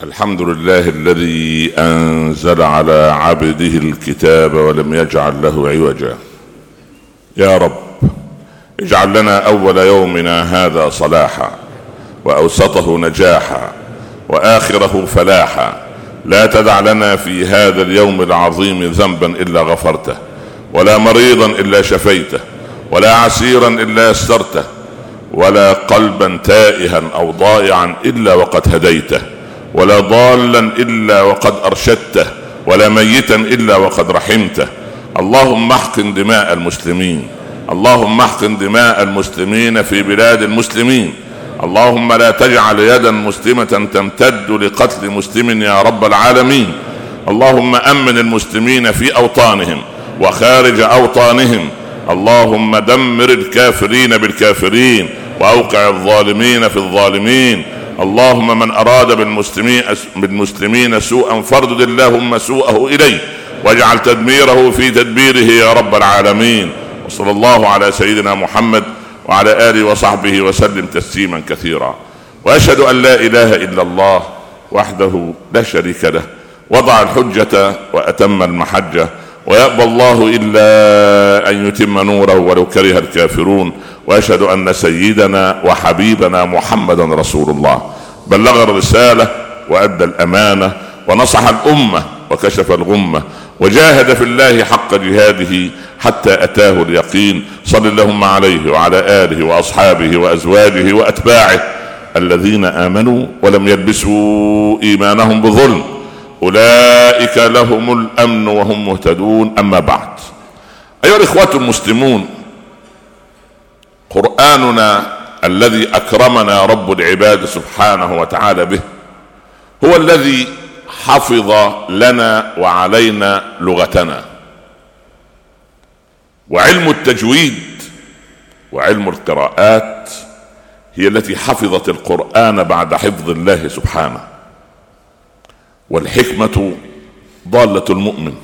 الحمد لله الذي أنزل على عبده الكتاب ولم يجعل له عوجا. يا رب اجعل لنا أول يومنا هذا صلاحا، وأوسطه نجاحا، وآخره فلاحا. لا تدع لنا في هذا اليوم العظيم ذنبا إلا غفرته، ولا مريضا إلا شفيته، ولا عسيرا إلا يسرته، ولا قلبا تائها أو ضائعا إلا وقد هديته، ولا ضالا إلا وقد أرشدته، ولا ميتا إلا وقد رحمته. اللهم احقن دماء المسلمين، اللهم احقن دماء المسلمين في بلاد المسلمين. اللهم لا تجعل يدا مسلمة تمتد لقتل مسلم يا رب العالمين. اللهم أمن المسلمين في أوطانهم وخارج أوطانهم. اللهم دمر الكافرين بالكافرين، وأوقع الظالمين في الظالمين. اللهم من أراد بالمسلمين سوءا فاردد اللهم سوءه إليه، واجعل تدميره في تدبيره يا رب العالمين. وصلى الله على سيدنا محمد وعلى آله وصحبه وسلم تسليما كثيرا. وأشهد أن لا إله إلا الله وحده لا شريك له، وضع الحجة وأتم المحجة، ويأبى الله إلا أن يتم نوره ولو كره الكافرون. وأشهد أن سيدنا وحبيبنا محمدا رسول الله، بلغ الرسالة وأدى الأمانة ونصح الأمة وكشف الغمة، وجاهد في الله حق جهاده حتى أتاه اليقين. صل اللهم عليه وعلى آله وأصحابه وأزواجه وأتباعه الذين آمنوا ولم يلبسوا إيمانهم بظلم، أولئك لهم الأمن وهم مهتدون. أما بعد، أيها الإخوة المسلمون، قرآننا الذي أكرمنا رب العباد سبحانه وتعالى به هو الذي حفظ لنا وعلينا لغتنا. وعلم التجويد وعلم القراءات هي التي حفظت القرآن بعد حفظ الله سبحانه. والحكمة ضالة المؤمن،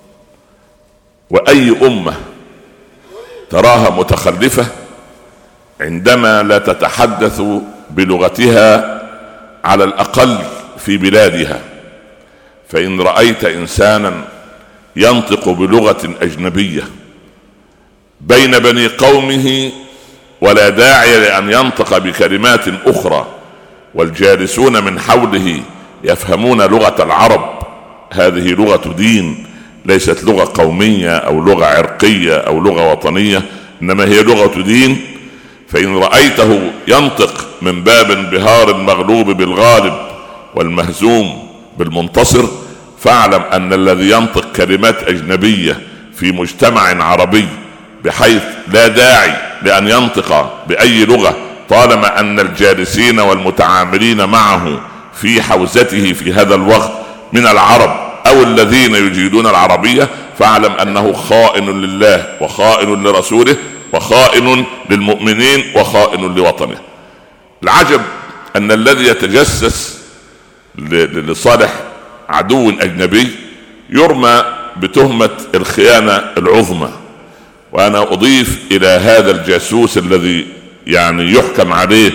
وأي أمة تراها متخلفة عندما لا تتحدث بلغتها على الأقل في بلادها. فإن رأيت إنسانا ينطق بلغة أجنبية بين بني قومه ولا داعي لأن ينطق بكلمات أخرى، والجالسون من حوله يفهمون لغة العرب، هذه لغة دين، ليست لغة قومية أو لغة عرقية أو لغة وطنية، إنما هي لغة دين. فإن رأيته ينطق من باب انبهار المغلوب بالغالب والمهزوم بالمنتصر، فاعلم أن الذي ينطق كلمات أجنبية في مجتمع عربي بحيث لا داعي لأن ينطق بأي لغة طالما أن الجالسين والمتعاملين معه في حوزته في هذا الوقت من العرب أو الذين يجيدون العربية، فاعلم أنه خائن لله وخائن لرسوله وخائن للمؤمنين وخائن لوطنه. العجب أن الذي يتجسس لصالح عدو أجنبي يرمى بتهمة الخيانة العظمى. وأنا أضيف إلى هذا الجاسوس الذي يعني يحكم عليه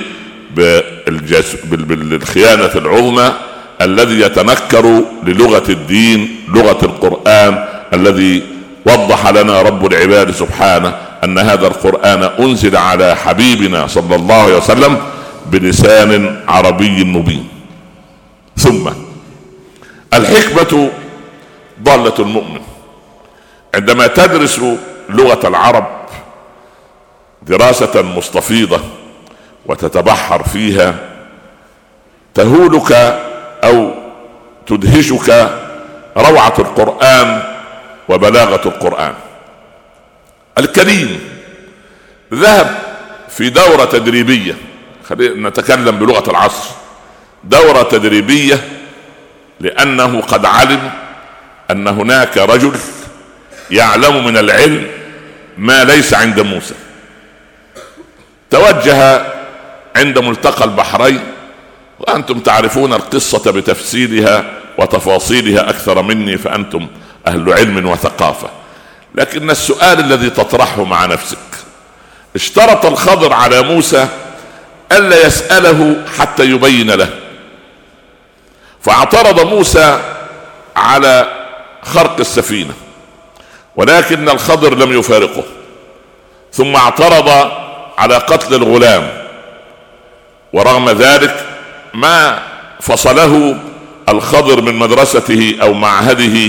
بالخيانة العظمى الذي يتنكر للغة الدين، لغة القرآن الذي وضح لنا رب العباد سبحانه أن هذا القرآن أنزل على حبيبنا صلى الله عليه وسلم بلسان عربي مبين. ثم الحكمة ضالة المؤمن. عندما تدرس لغة العرب دراسة مستفيضة وتتبحر فيها، تهولك أو تدهشك روعة القرآن وبلاغة القرآن الكريم. ذهب في دورة تدريبية، خلينا نتكلم بلغة العصر، دورة تدريبية، لأنه قد علم أن هناك رجل يعلم من العلم ما ليس عند موسى. توجه عند ملتقى البحرين، وأنتم تعرفون القصة بتفسيرها وتفاصيلها أكثر مني، فأنتم أهل علم وثقافة. لكن السؤال الذي تطرحه مع نفسك، اشترط الخضر على موسى ألا يسأله حتى يبين له، فاعترض موسى على خرق السفينة، ولكن الخضر لم يفارقه، ثم اعترض على قتل الغلام، ورغم ذلك ما فصله الخضر من مدرسته او معهده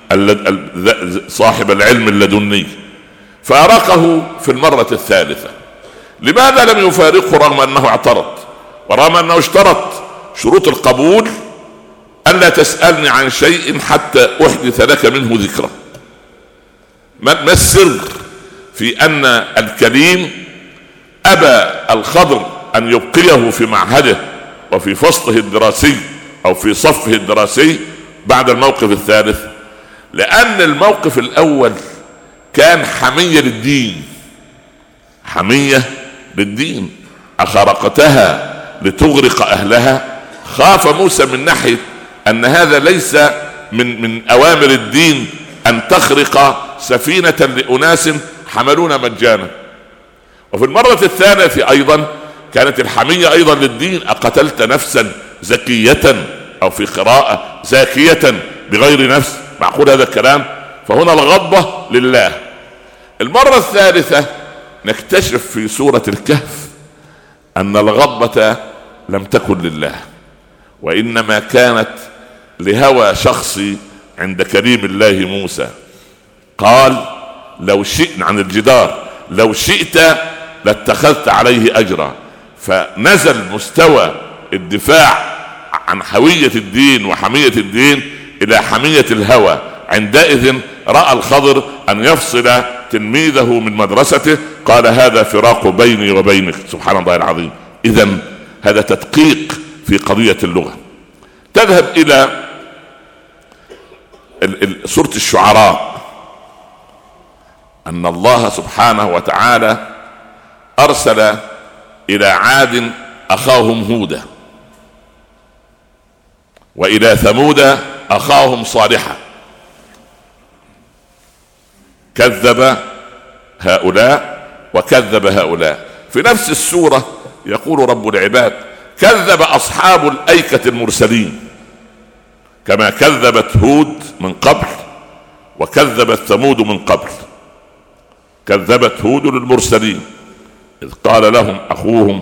صاحب العلم اللدني، فارقه في المرة الثالثة. لماذا لم يفارقه رغم انه اعترض، ورغم انه اشترط شروط القبول؟ ألا تسألني عن شيء حتى أحدث لك منه ذكرى. ما السر في أن الكريم أبى الخضر أن يبقيه في معهده وفي فصله الدراسي أو في صفه الدراسي بعد الموقف الثالث؟ لأن الموقف الأول كان حمية للدين، حمية للدين، أخرقتها لتغرق أهلها. خاف موسى من ناحية أن هذا ليس من أوامر الدين أن تخرق سفينة لأناس حملون مجانا. وفي المرة الثانية أيضا كانت الحمية أيضا للدين، أقتلت نفسا زكية أو في قراءة زاكية بغير نفس، معقول هذا الكلام؟ فهنا الغضبة لله. المرة الثالثة نكتشف في سورة الكهف أن الغضبة لم تكن لله، وإنما كانت لهوى شخصي عند كريم الله موسى. قال لو شئت عن الجدار، لو شئت لاتخذت عليه أجرا. فنزل مستوى الدفاع عن هوية الدين وحمية الدين إلى حمية الهوى. عندئذ رأى الخضر أن يفصل تلميذه من مدرسته، قال هذا فراق بيني وبينك. سبحان الله العظيم. إذن هذا تدقيق في قضية اللغة. تذهب إلى سورة الشعراء، أن الله سبحانه وتعالى أرسل إلى عاد أخاهم هودا، وإلى ثمود أخاهم صالحا، كذب هؤلاء وكذب هؤلاء. في نفس السورة يقول رب العباد كذب أصحاب الأيكة المرسلين، كما كذبت هود من قبل وكذبت ثمود من قبل. كذبت هود للمرسلين إذ قال لهم أخوهم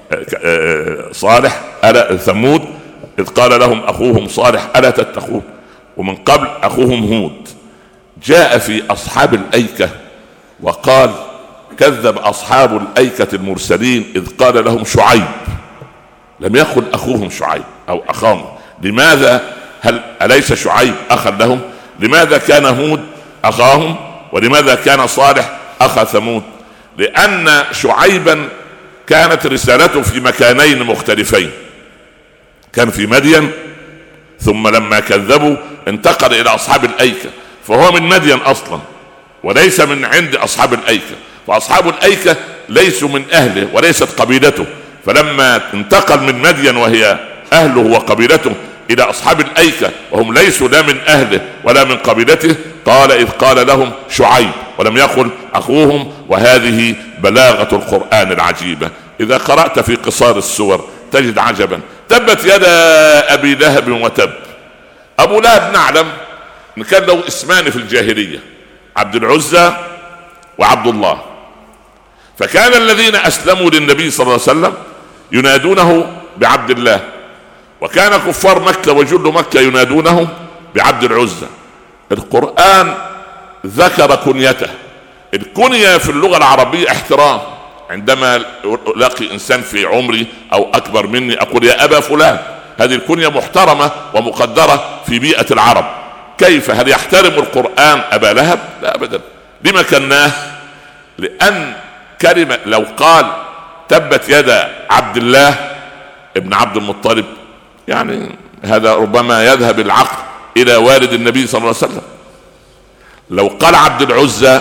صالح ألا ثمود إذ قال لهم أخوهم صالح ألا تتقون، ومن قبل أخوهم هود. جاء في أصحاب الأيكة وقال كذب أصحاب الأيكة المرسلين إذ قال لهم شعيب، لم يقل أخوهم شعيب أو أخاهم. لماذا؟ هل أليس شعيب أخا لهم؟ لماذا كان هود أخاهم ولماذا كان صالح أخا ثمود؟ لأن شعيبا كانت رسالته في مكانين مختلفين، كان في مدين، ثم لما كذبوا انتقل إلى أصحاب الأيكة، فهو من مدين أصلا وليس من عند أصحاب الأيكة، فأصحاب الأيكة ليسوا من أهله وليست قبيلته. فلما انتقل من مدين وهي أهله وقبيلته إلى أصحاب الأيكة وهم ليسوا لا من أهله ولا من قبيلته، قال إذ قال لهم شعيب ولم يقل أخوهم. وهذه بلاغة القرآن العجيبة. إذا قرأت في قصار السور تجد عجبا. تبت يدا أبي لهب وتب. أبو لهب نعلم إن كان له اسمان في الجاهلية، عبد العزى وعبد الله. فكان الذين أسلموا للنبي صلى الله عليه وسلم ينادونه بعبد الله، وكان كفار مكة وجل مكة ينادونه بعبد العزى. القرآن ذكر كنيته. الكنية في اللغة العربية احترام. عندما لاقي إنسان في عمري أو أكبر مني أقول يا أبا فلان، هذه الكنية محترمة ومقدرة في بيئة العرب. كيف؟ هل يحترم القرآن أبا لهب؟ لا أبدا. لما كناه؟ لأن كلمة لو قال تبت يدا عبد الله ابن عبد المطلب، يعني هذا ربما يذهب العقل إلى والد النبي صلى الله عليه وسلم. لو قال عبد العزى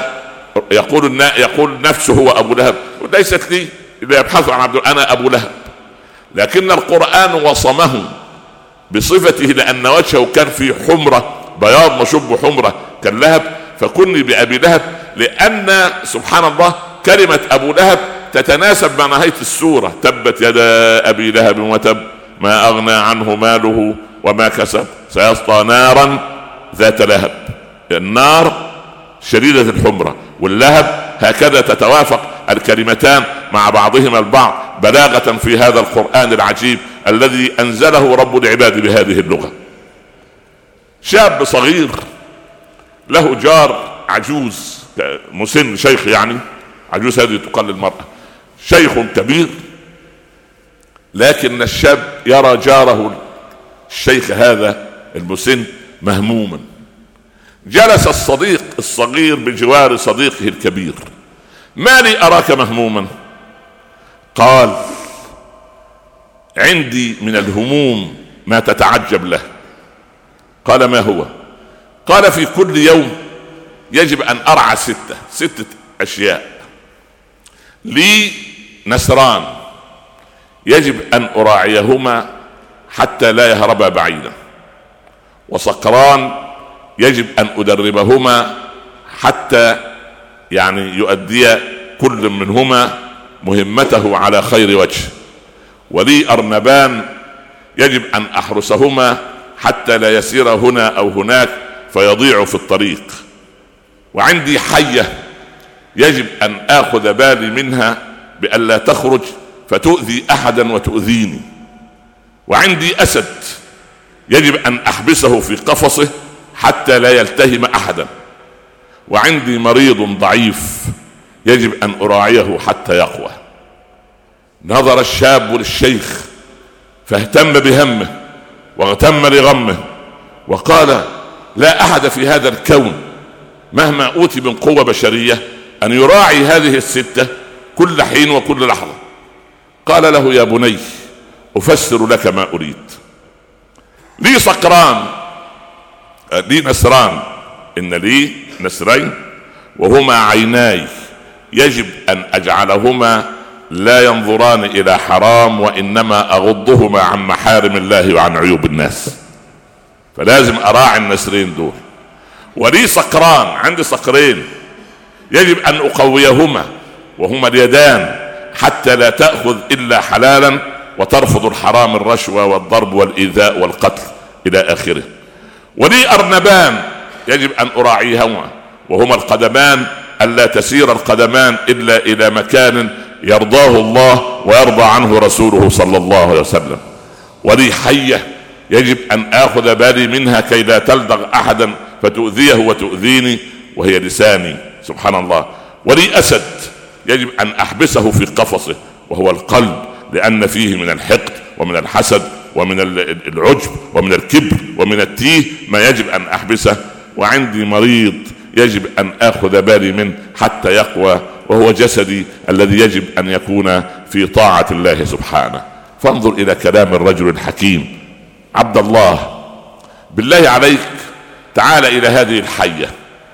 يقول نفسه هو أبو لهب، ليست لي إذا يبحث عن عبد أنا أبو لهب. لكن القرآن وصمه بصفته لأن وجهه كان في حمرة بياض مشب حمرة كاللهب، فكني بأبي لهب، لأن سبحان الله كلمة أبو لهب تتناسب مع نهاية السورة. تبت يدا أبي لهب وتب ما أغنى عنه ماله وما كسب سيصلى نارا ذات لهب. النار شديدة الحمرة واللهب، هكذا تتوافق الكلمتان مع بعضهما البعض بلاغة في هذا القرآن العجيب الذي أنزله رب العباد بهذه اللغة. شاب صغير له جار عجوز مسن، شيخ يعني، عجوز هذه تقال للمرأة، شيخ كبير، لكن الشاب يرى جاره الشيخ هذا المسن مهموما. جلس الصديق الصغير بجوار صديقه الكبير: ما لي أراك مهموما؟ قال: عندي من الهموم ما تتعجب له. قال: ما هو؟ قال: في كل يوم يجب أن أرعى ستة أشياء. لي نسران يجب أن أراعيهما حتى لا يهربا بعيدا، وصقران يجب أن أدربهما حتى يعني يؤدي كل منهما مهمته على خير وجه، ولي أرنبان يجب أن أحرسهما حتى لا يسير هنا أو هناك فيضيع في الطريق، وعندي حية يجب أن آخذ بالي منها بأن لا تخرج فتؤذي أحدا وتؤذيني، وعندي أسد يجب أن أحبسه في قفصه حتى لا يلتهم أحدا، وعندي مريض ضعيف يجب أن أراعيه حتى يقوى. نظر الشاب للشيخ فاهتم بهمه واغتم لغمه وقال: لا أحد في هذا الكون مهما أوتي من قوة بشرية أن يراعي هذه الستة كل حين وكل لحظة. قال له: يا بني أفسر لك ما أريد. لي صقران، لي نسران، إن لي نسرين وهما عيناي يجب أن أجعلهما لا ينظران إلى حرام، وإنما أغضهما عن محارم الله وعن عيوب الناس، فلازم أراعي النسرين دول. ولي صقران، عندي صقرين يجب أن أقويهما وهما اليدان حتى لا تأخذ إلا حلالا وترفض الحرام، الرشوة والضرب والإيذاء والقتل إلى آخره. ولي أرنبان يجب أن أراعيهما وهما القدمان، ألا تسير القدمان إلا إلى مكان يرضاه الله ويرضى عنه رسوله صلى الله عليه وسلم. ولي حية يجب أن آخذ بالي منها كي لا تلدغ أحدا فتؤذيه وتؤذيني، وهي لساني، سبحان الله. ولي أسد يجب أن أحبسه في قفصه وهو القلب، لأن فيه من الحقد ومن الحسد ومن العجب ومن الكبر ومن التيه ما يجب أن أحبسه. وعندي مريض يجب أن آخذ بالي منه حتى يقوى، وهو جسدي الذي يجب أن يكون في طاعة الله سبحانه. فانظر إلى كلام الرجل الحكيم. عبد الله، بالله عليك تعال إلى هذه الحية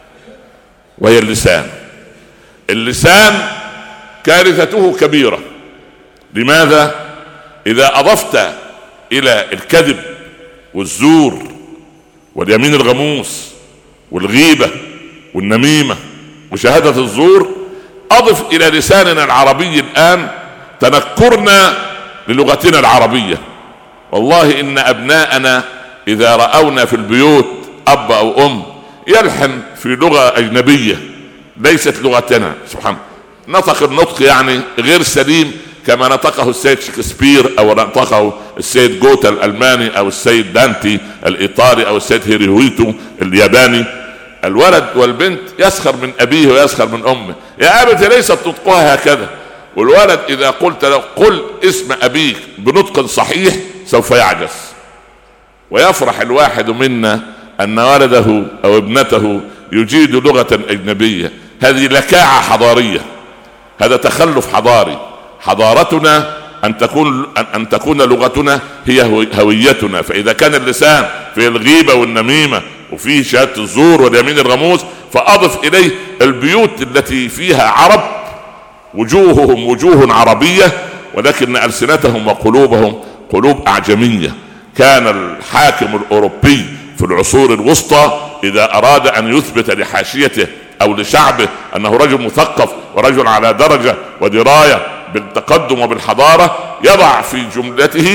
وهي اللسان. اللسان كارثته كبيرة. لماذا؟ إذا أضفت إلى الكذب والزور واليمين الغموس والغيبة والنميمة وشهادة الزور، أضف إلى لساننا العربي الآن تنكرنا للغتنا العربية. والله إن أبناءنا إذا رأونا في البيوت أب أو أم يلحن في لغة أجنبية ليست لغتنا، سبحان، نطق النطق يعني غير سليم كما نطقه السيد شكسبير أو نطقه السيد جوتا الألماني أو السيد دانتي الإيطالي أو السيد هيروهيتو الياباني. الولد والبنت يسخر من أبيه ويسخر من أمه: يا أبت ليست نطقها هكذا. والولد إذا قلت له قل اسم أبيك بنطق صحيح سوف يعجز. ويفرح الواحد منا أن ولده أو ابنته يجيد لغة أجنبية. هذه لكاعة حضارية، هذا تخلف حضاري. حضارتنا أن تكون لغتنا هي هويتنا. فإذا كان اللسان في الغيبة والنميمة وفيه شهادة الزور واليمين الغموس، فأضف إليه البيوت التي فيها عرب وجوههم وجوه عربية ولكن ألسنتهم وقلوبهم قلوب أعجمية. كان الحاكم الأوروبي في العصور الوسطى إذا أراد أن يثبت لحاشيته أو لشعبه أنه رجل مثقف ورجل على درجة ودراية بالتقدم وبالحضارة، يضع في جملته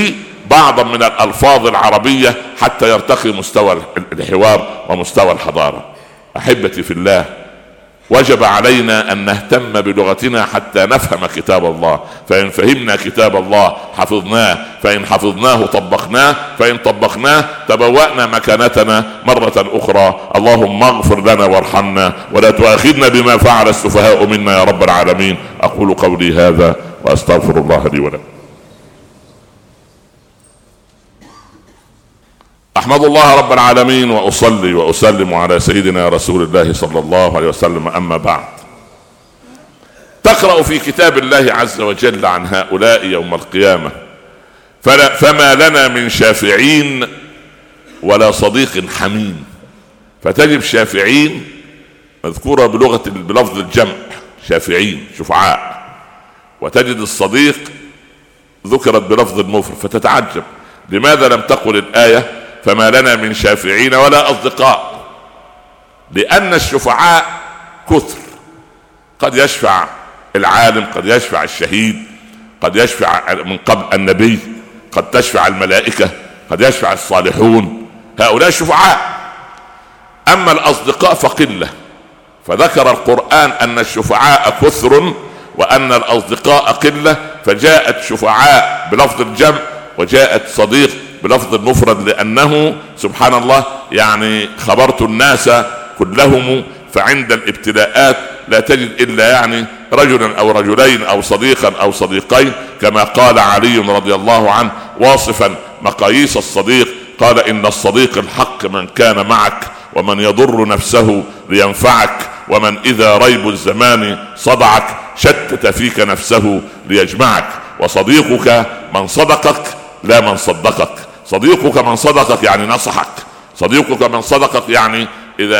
بعضا من الألفاظ العربية حتى يرتقي مستوى الحوار ومستوى الحضارة. أحبتي في الله، وجب علينا أن نهتم بلغتنا حتى نفهم كتاب الله، فإن فهمنا كتاب الله حفظناه، فإن حفظناه طبقناه، فإن طبقناه تبوأنا مكانتنا مرة أخرى. اللهم اغفر لنا وارحمنا ولا تؤاخذنا بما فعل السفهاء منا يا رب العالمين. أقول قولي هذا وأستغفر الله لي ولكم. أحمد الله رب العالمين وأصلي وأسلم على سيدنا رسول الله صلى الله عليه وسلم. أما بعد، تقرأ في كتاب الله عز وجل عن هؤلاء يوم القيامة: فما لنا من شافعين ولا صديق حميم. فتجد شافعين مذكورة بلفظ الجمع، شافعين شفعاء، وتجد الصديق ذكرت بلفظ المفرد، فتتعجب لماذا لم تقل الآية فما لنا من شافعين ولا أصدقاء؟ لأن الشفعاء كثر، قد يشفع العالم، قد يشفع الشهيد، قد يشفع من قبل النبي، قد تشفع الملائكة، قد يشفع الصالحون، هؤلاء شفعاء. أما الأصدقاء فقلة، فذكر القرآن أن الشفعاء كثر وأن الأصدقاء قلة، فجاءت شفعاء بلفظ الجمع وجاءت صديق بلفظ المفرد، لأنه سبحان الله يعني خبرت الناس كلهم، فعند الابتلاءات لا تجد إلا يعني رجلا أو رجلين أو صديقا أو صديقين، كما قال علي رضي الله عنه واصفا مقاييس الصديق، قال: إن الصديق الحق من كان معك ومن يضر نفسه لينفعك، ومن إذا ريب الزمان صدعك شتت فيك نفسه ليجمعك. وصديقك من صدقك لا من صدقك. صديقك من صدقك يعني نصحك، صديقك من صدقك يعني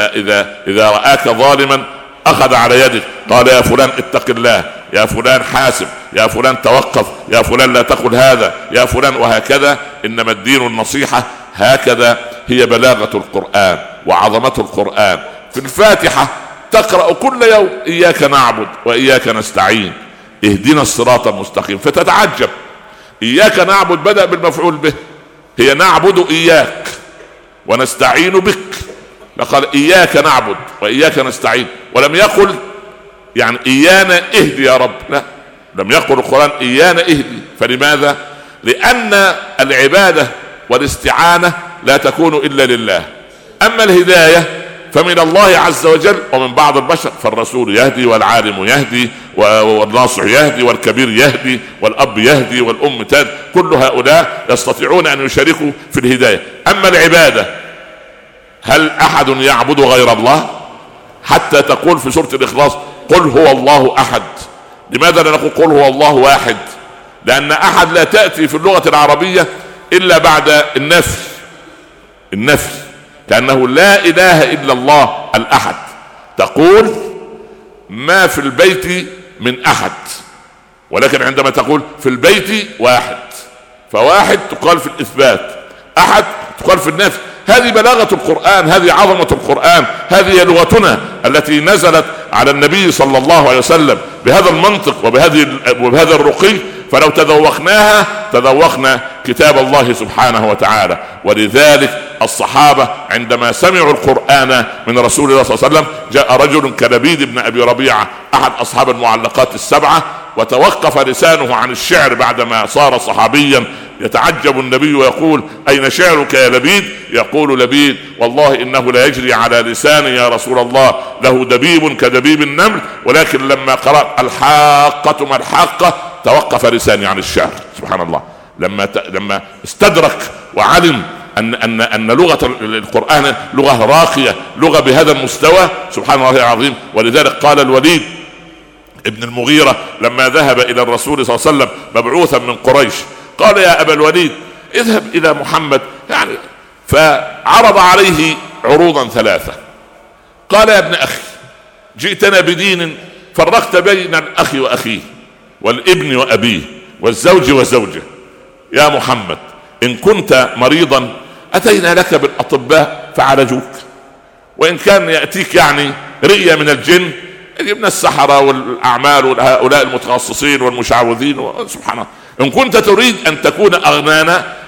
إذا رآك ظالما أخذ على يدك، قال: يا فلان اتق الله، يا فلان حاسب، يا فلان توقف، يا فلان لا تقل هذا، يا فلان، وهكذا. إنما الدين النصيحة. هكذا هي بلاغة القرآن وعظمة القرآن. في الفاتحة تقرأ كل يوم: إياك نعبد وإياك نستعين اهدنا الصراط المستقيم. فتتعجب، إياك نعبد بدأ بالمفعول به، هي نعبد إياك ونستعين بك، فقال إياك نعبد وإياك نستعين، ولم يقل يعني إيانا اهدي يا رب، لا، لم يقل القرآن إيانا اهدي. فلماذا؟ لأن العبادة والاستعانة لا تكون إلا لله، أما الهداية فمن الله عز وجل ومن بعض البشر، فالرسول يهدي والعالم يهدي والناصح يهدي والكبير يهدي والأب يهدي والأم تهدي، كل هؤلاء يستطيعون أن يشاركوا في الهداية. أما العبادة، هل أحد يعبد غير الله؟ حتى تقول في سورة الإخلاص: قل هو الله أحد. لماذا لا نقول قل هو الله واحد؟ لأن أحد لا تأتي في اللغة العربية إلا بعد النفي، لأنه لا إله إلا الله الأحد. تقول ما في البيت من أحد، ولكن عندما تقول في البيت واحد، فواحد تقال في الإثبات، أحد تقال في النفي. هذه بلاغة القرآن، هذه عظمة القرآن، هذه لغتنا التي نزلت على النبي صلى الله عليه وسلم بهذا المنطق وبهذا الرقي. فلو تذوقناها تذوقنا كتاب الله سبحانه وتعالى. ولذلك الصحابة عندما سمعوا القرآن من رسول الله صلى الله عليه وسلم، جاء رجل كلبيد بن أبي ربيعة أحد أصحاب المعلقات السبعة، وتوقف لسانه عن الشعر بعدما صار صحابيا. يتعجب النبي ويقول: أين شعرك يا لبيد؟ يقول لبيد: والله إنه لا يجري على لساني يا رسول الله، له دبيب كدبيب النمل، ولكن لما قرأت الحاقة ما الحاقة توقف لساني عن الشعر. سبحان الله، لما استدرك وعلم أن لغة القرآن لغة راقية، لغة بهذا المستوى، سبحان الله العظيم. ولذلك قال الوليد ابن المغيرة لما ذهب إلى الرسول صلى الله عليه وسلم مبعوثا من قريش، قال: يا أبا الوليد اذهب إلى محمد، يعني فعرض عليه عروضا ثلاثة. قال: يا ابن أخي، جئتنا بدين فرقت بين الأخ وأخيه والابن وأبيه والزوج وزوجه. يا محمد، إن كنت مريضا أتينا لك بالأطباء فعالجوك، وإن كان يأتيك يعني رئية من الجن جبنا السحرة والأعمال وهؤلاء المتخصصين والمشعوذين، سبحان الله. إن كنت تريد أن تكون أغنانا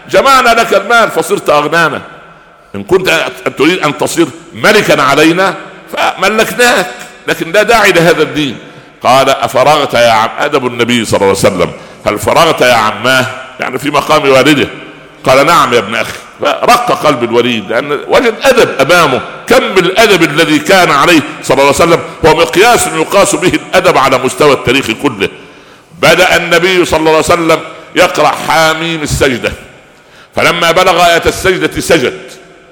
جمعنا لك المال فصرت أغنانا، إن كنت تريد أن تصير ملكا علينا فملكناك، لكن لا داعي لهذا الدين. قال أفرغت يا عم، أدب النبي صلى الله عليه وسلم، هل فرغت يا عماه؟ يعني في مقام والده. قال نعم يا ابن أخي. فرق قلب الوليد لأن وجد أدب أمامه. كم الأدب الذي كان عليه صلى الله عليه وسلم هو مقياس يقاس به الأدب على مستوى التاريخ كله. بدأ النبي صلى الله عليه وسلم يقرأ حاميم السجدة، فلما بلغ آية السجدة سجد.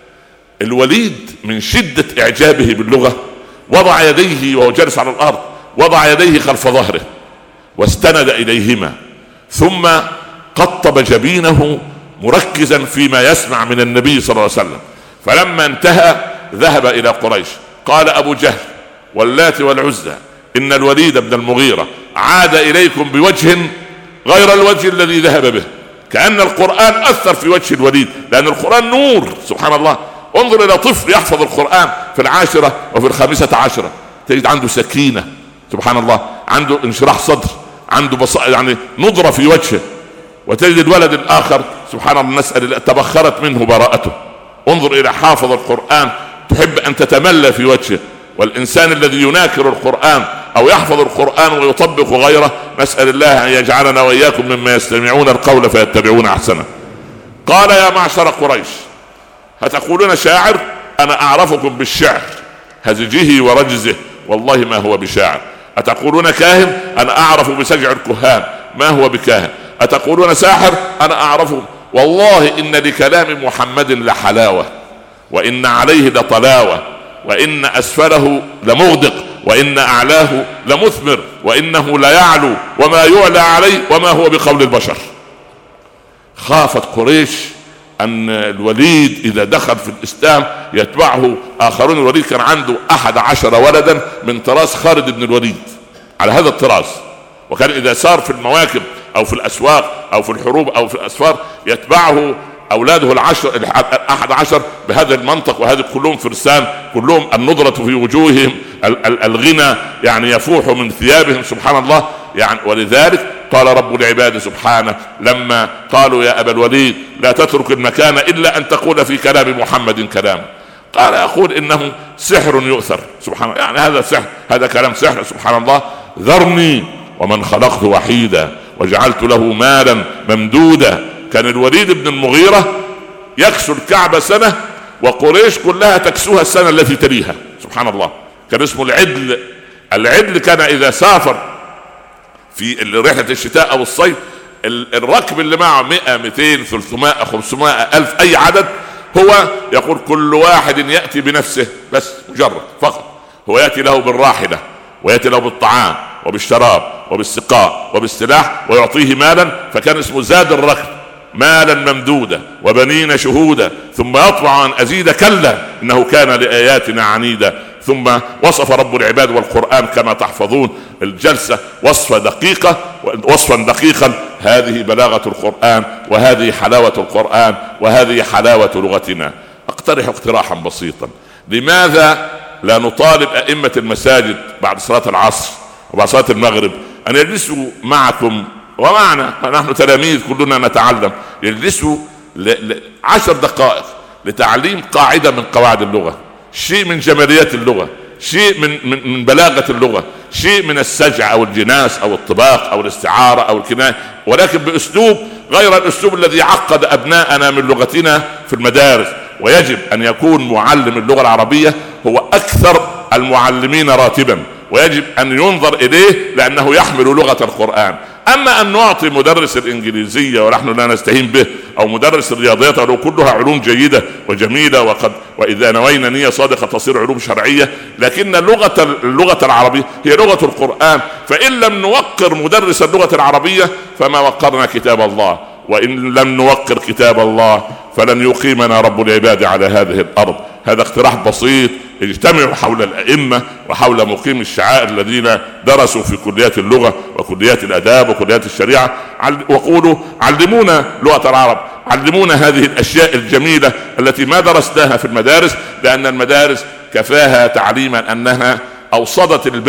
الوليد من شدة إعجابه باللغة وضع يديه وهو جالس على الأرض، وضع يديه خلف ظهره واستند إليهما، ثم قطب جبينه مركزا فيما يسمع من النبي صلى الله عليه وسلم. فلما انتهى ذهب إلى قريش. قال أبو جهل واللات والعزى إن الوليد بن المغيرة عاد إليكم بوجه غير الوجه الذي ذهب به. كأن القرآن أثر في وجه الوليد، لأن القرآن نور. سبحان الله، انظر إلى طفل يحفظ القرآن في 10 وفي 15 تجد عنده سكينة، سبحان الله، عنده انشراح صدر، عنده يعني نضرة في وجهه. وتجد الولد الآخر سبحان الله نسأل الله تبخرت منه براءته. انظر إلى حافظ القرآن تحب أن تتملى في وجهه. والإنسان الذي يناكر القرآن أو يحفظ القرآن ويطبق غيره نسأل الله أن يجعلنا وإياكم مما يستمعون القول فيتبعون أحسنه. قال يا معشر قريش هتقولون شاعر؟ أنا أعرفكم بالشعر هزجه ورجزه والله ما هو بشاعر. أتقولون كاهن؟ أنا أعرف بسجع الكهان ما هو بكاهن. أتقولون ساحر؟ أنا أعرفه والله إن لكلام محمد لحلاوة وإن عليه لطلاوة وإن أسفله لمغدق وإن أعلاه لمثمر وإنه ليعلو وما يعلى عليه وما هو بقول البشر. خافت قريش أن الوليد إذا دخل في الإسلام يتبعه آخرون. الوليد كان عنده 11 ولدا من طراز خالد بن الوليد على هذا الطراز، وكان إذا سار في المواكب أو في الأسواق أو في الحروب أو في الأسفار يتبعه أولاده 11 بهذا المنطق. وهذه كلهم فرسان، كلهم النضرة في وجوههم، الغنى يعني يفوح من ثيابهم سبحان الله يعني. ولذلك قال رب العباد سبحانه لما قالوا يا أبا الوليد لا تترك المكان إلا أن تقول في كلام محمد كلام، قال أقول إنه سحر يؤثر سبحان الله، يعني هذا سحر، هذا كلام سحر سبحان الله. ذرني ومن خلقت وحيدا وجعلت له مالا ممدودا. كان الوليد بن المغيرة يكسو الكعبة سنة وقريش كلها تكسوها السنة التي تليها سبحان الله. كان اسمه العدل. العدل كان إذا سافر في رحلة الشتاء أو الصيف الركب اللي معه 100 200 300 500 1000 أي عدد، هو يقول كل واحد يأتي بنفسه بس مجرد فقط، هو يأتي له بالراحلة ويأتي له بالطعام وبالشراب وبالسقاء وبالسلاح ويعطيه مالا. فكان اسمه زاد الركب مالا ممدودا وبنين شهودا ثم يطمع أن أزيد كلا إنه كان لآياتنا عنيدا. ثم وصف رب العباد والقرآن كما تحفظون الجلسة وصفا دقيقا. هذه بلاغة القرآن وهذه حلاوة القرآن وهذه حلاوة لغتنا. اقترح اقتراحا بسيطا، لماذا لا نطالب أئمة المساجد بعد صلاة العصر وبعد صلاة المغرب أن يجلسوا معكم ومعنا، نحن تلاميذ كلنا نتعلم، يجلسوا 10 دقائق لتعليم قاعدة من قواعد اللغة، شيء من جماليات اللغة، شيء من بلاغة اللغة، شيء من السجع أو الجناس أو الطباق أو الاستعارة أو الكناية، ولكن بأسلوب غير الأسلوب الذي عقد أبناءنا من لغتنا في المدارس. ويجب أن يكون معلم اللغة العربية هو أكثر المعلمين راتبا، ويجب أن ينظر إليه لأنه يحمل لغة القرآن. أما أن نعطي مدرس الإنجليزية ونحن لا نستهين به أو مدرس الرياضيات ولو كلها علوم جيدة وجميلة وإذا نوينا نية صادقة تصير علوم شرعية، لكن اللغة العربية هي لغة القرآن. فإن لم نوقر مدرس اللغة العربية فما وقرنا كتاب الله، وإن لم نوقر كتاب الله فلن يقيمنا رب العباد على هذه الأرض. هذا اقتراح بسيط، اجتمعوا حول الأئمة وحول مقيم الشعائر الذين درسوا في كليات اللغة وكليات الأداب وكليات الشريعة، وقولوا علمونا لغة العرب، علمونا هذه الأشياء الجميلة التي ما درسناها في المدارس، لأن المدارس كفاها تعليما أنها أوصدت الباب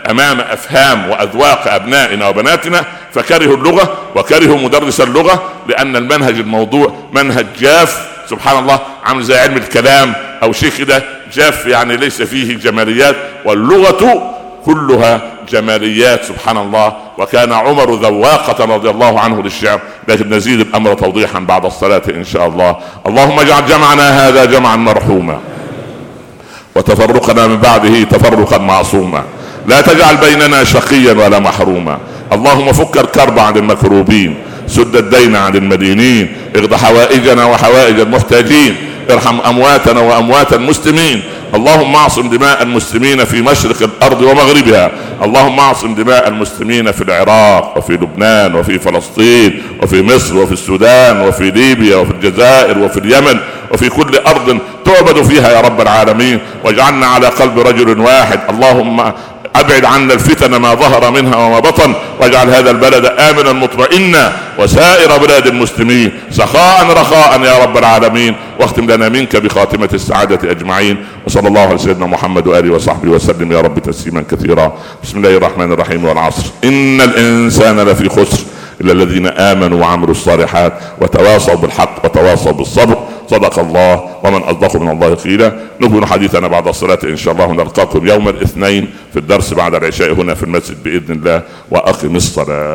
امام افهام واذواق ابنائنا وبناتنا، فكرهوا اللغة وكرهوا مدرس اللغة، لان المنهج الموضوع منهج جاف سبحان الله، عامل زي علم الكلام او شيء كده جاف، يعني ليس فيه جماليات، واللغة كلها جماليات سبحان الله. وكان عمر ذواقة رضي الله عنه للشعر، لكن نزيد الامر توضيحا بعد الصلاة ان شاء الله. اللهم اجعل جمعنا هذا جمعا مرحوما، وتفرقنا من بعده تفرقا معصوما، لا تجعل بيننا شقيا ولا محروما. اللهم فك الكرب عن المكروبين، سد الدين عن المدينين، اقض حوائجنا وحوائج المحتاجين، ارحم امواتنا واموات المسلمين. اللهم اعصم دماء المسلمين في مشرق الارض ومغربها، اللهم اعصم دماء المسلمين في العراق وفي لبنان وفي فلسطين وفي مصر وفي السودان وفي ليبيا وفي الجزائر وفي اليمن وفي كل ارض تعبد فيها يا رب العالمين، واجعلنا على قلب رجل واحد. اللهم ابعد عنا الفتن ما ظهر منها وما بطن، واجعل هذا البلد امنا مطمئنا وسائر بلاد المسلمين سخاء رخاء يا رب العالمين، واختم لنا منك بخاتمة السعادة اجمعين. وصلى الله على سيدنا محمد واله وصحبه وسلم يا رب تسليما كثيرا. بسم الله الرحمن الرحيم. والعصر ان الانسان لفي خسر الا الذين امنوا وعملوا الصالحات وتواصوا بالحق وتواصوا بالصبر. صدق الله ومن أصدق من الله قيلا. نكمل حديثنا بعد الصلاة إن شاء الله، ونلقاكم يوم الاثنين في الدرس بعد العشاء هنا في المسجد بإذن الله، وأقم الصلاة.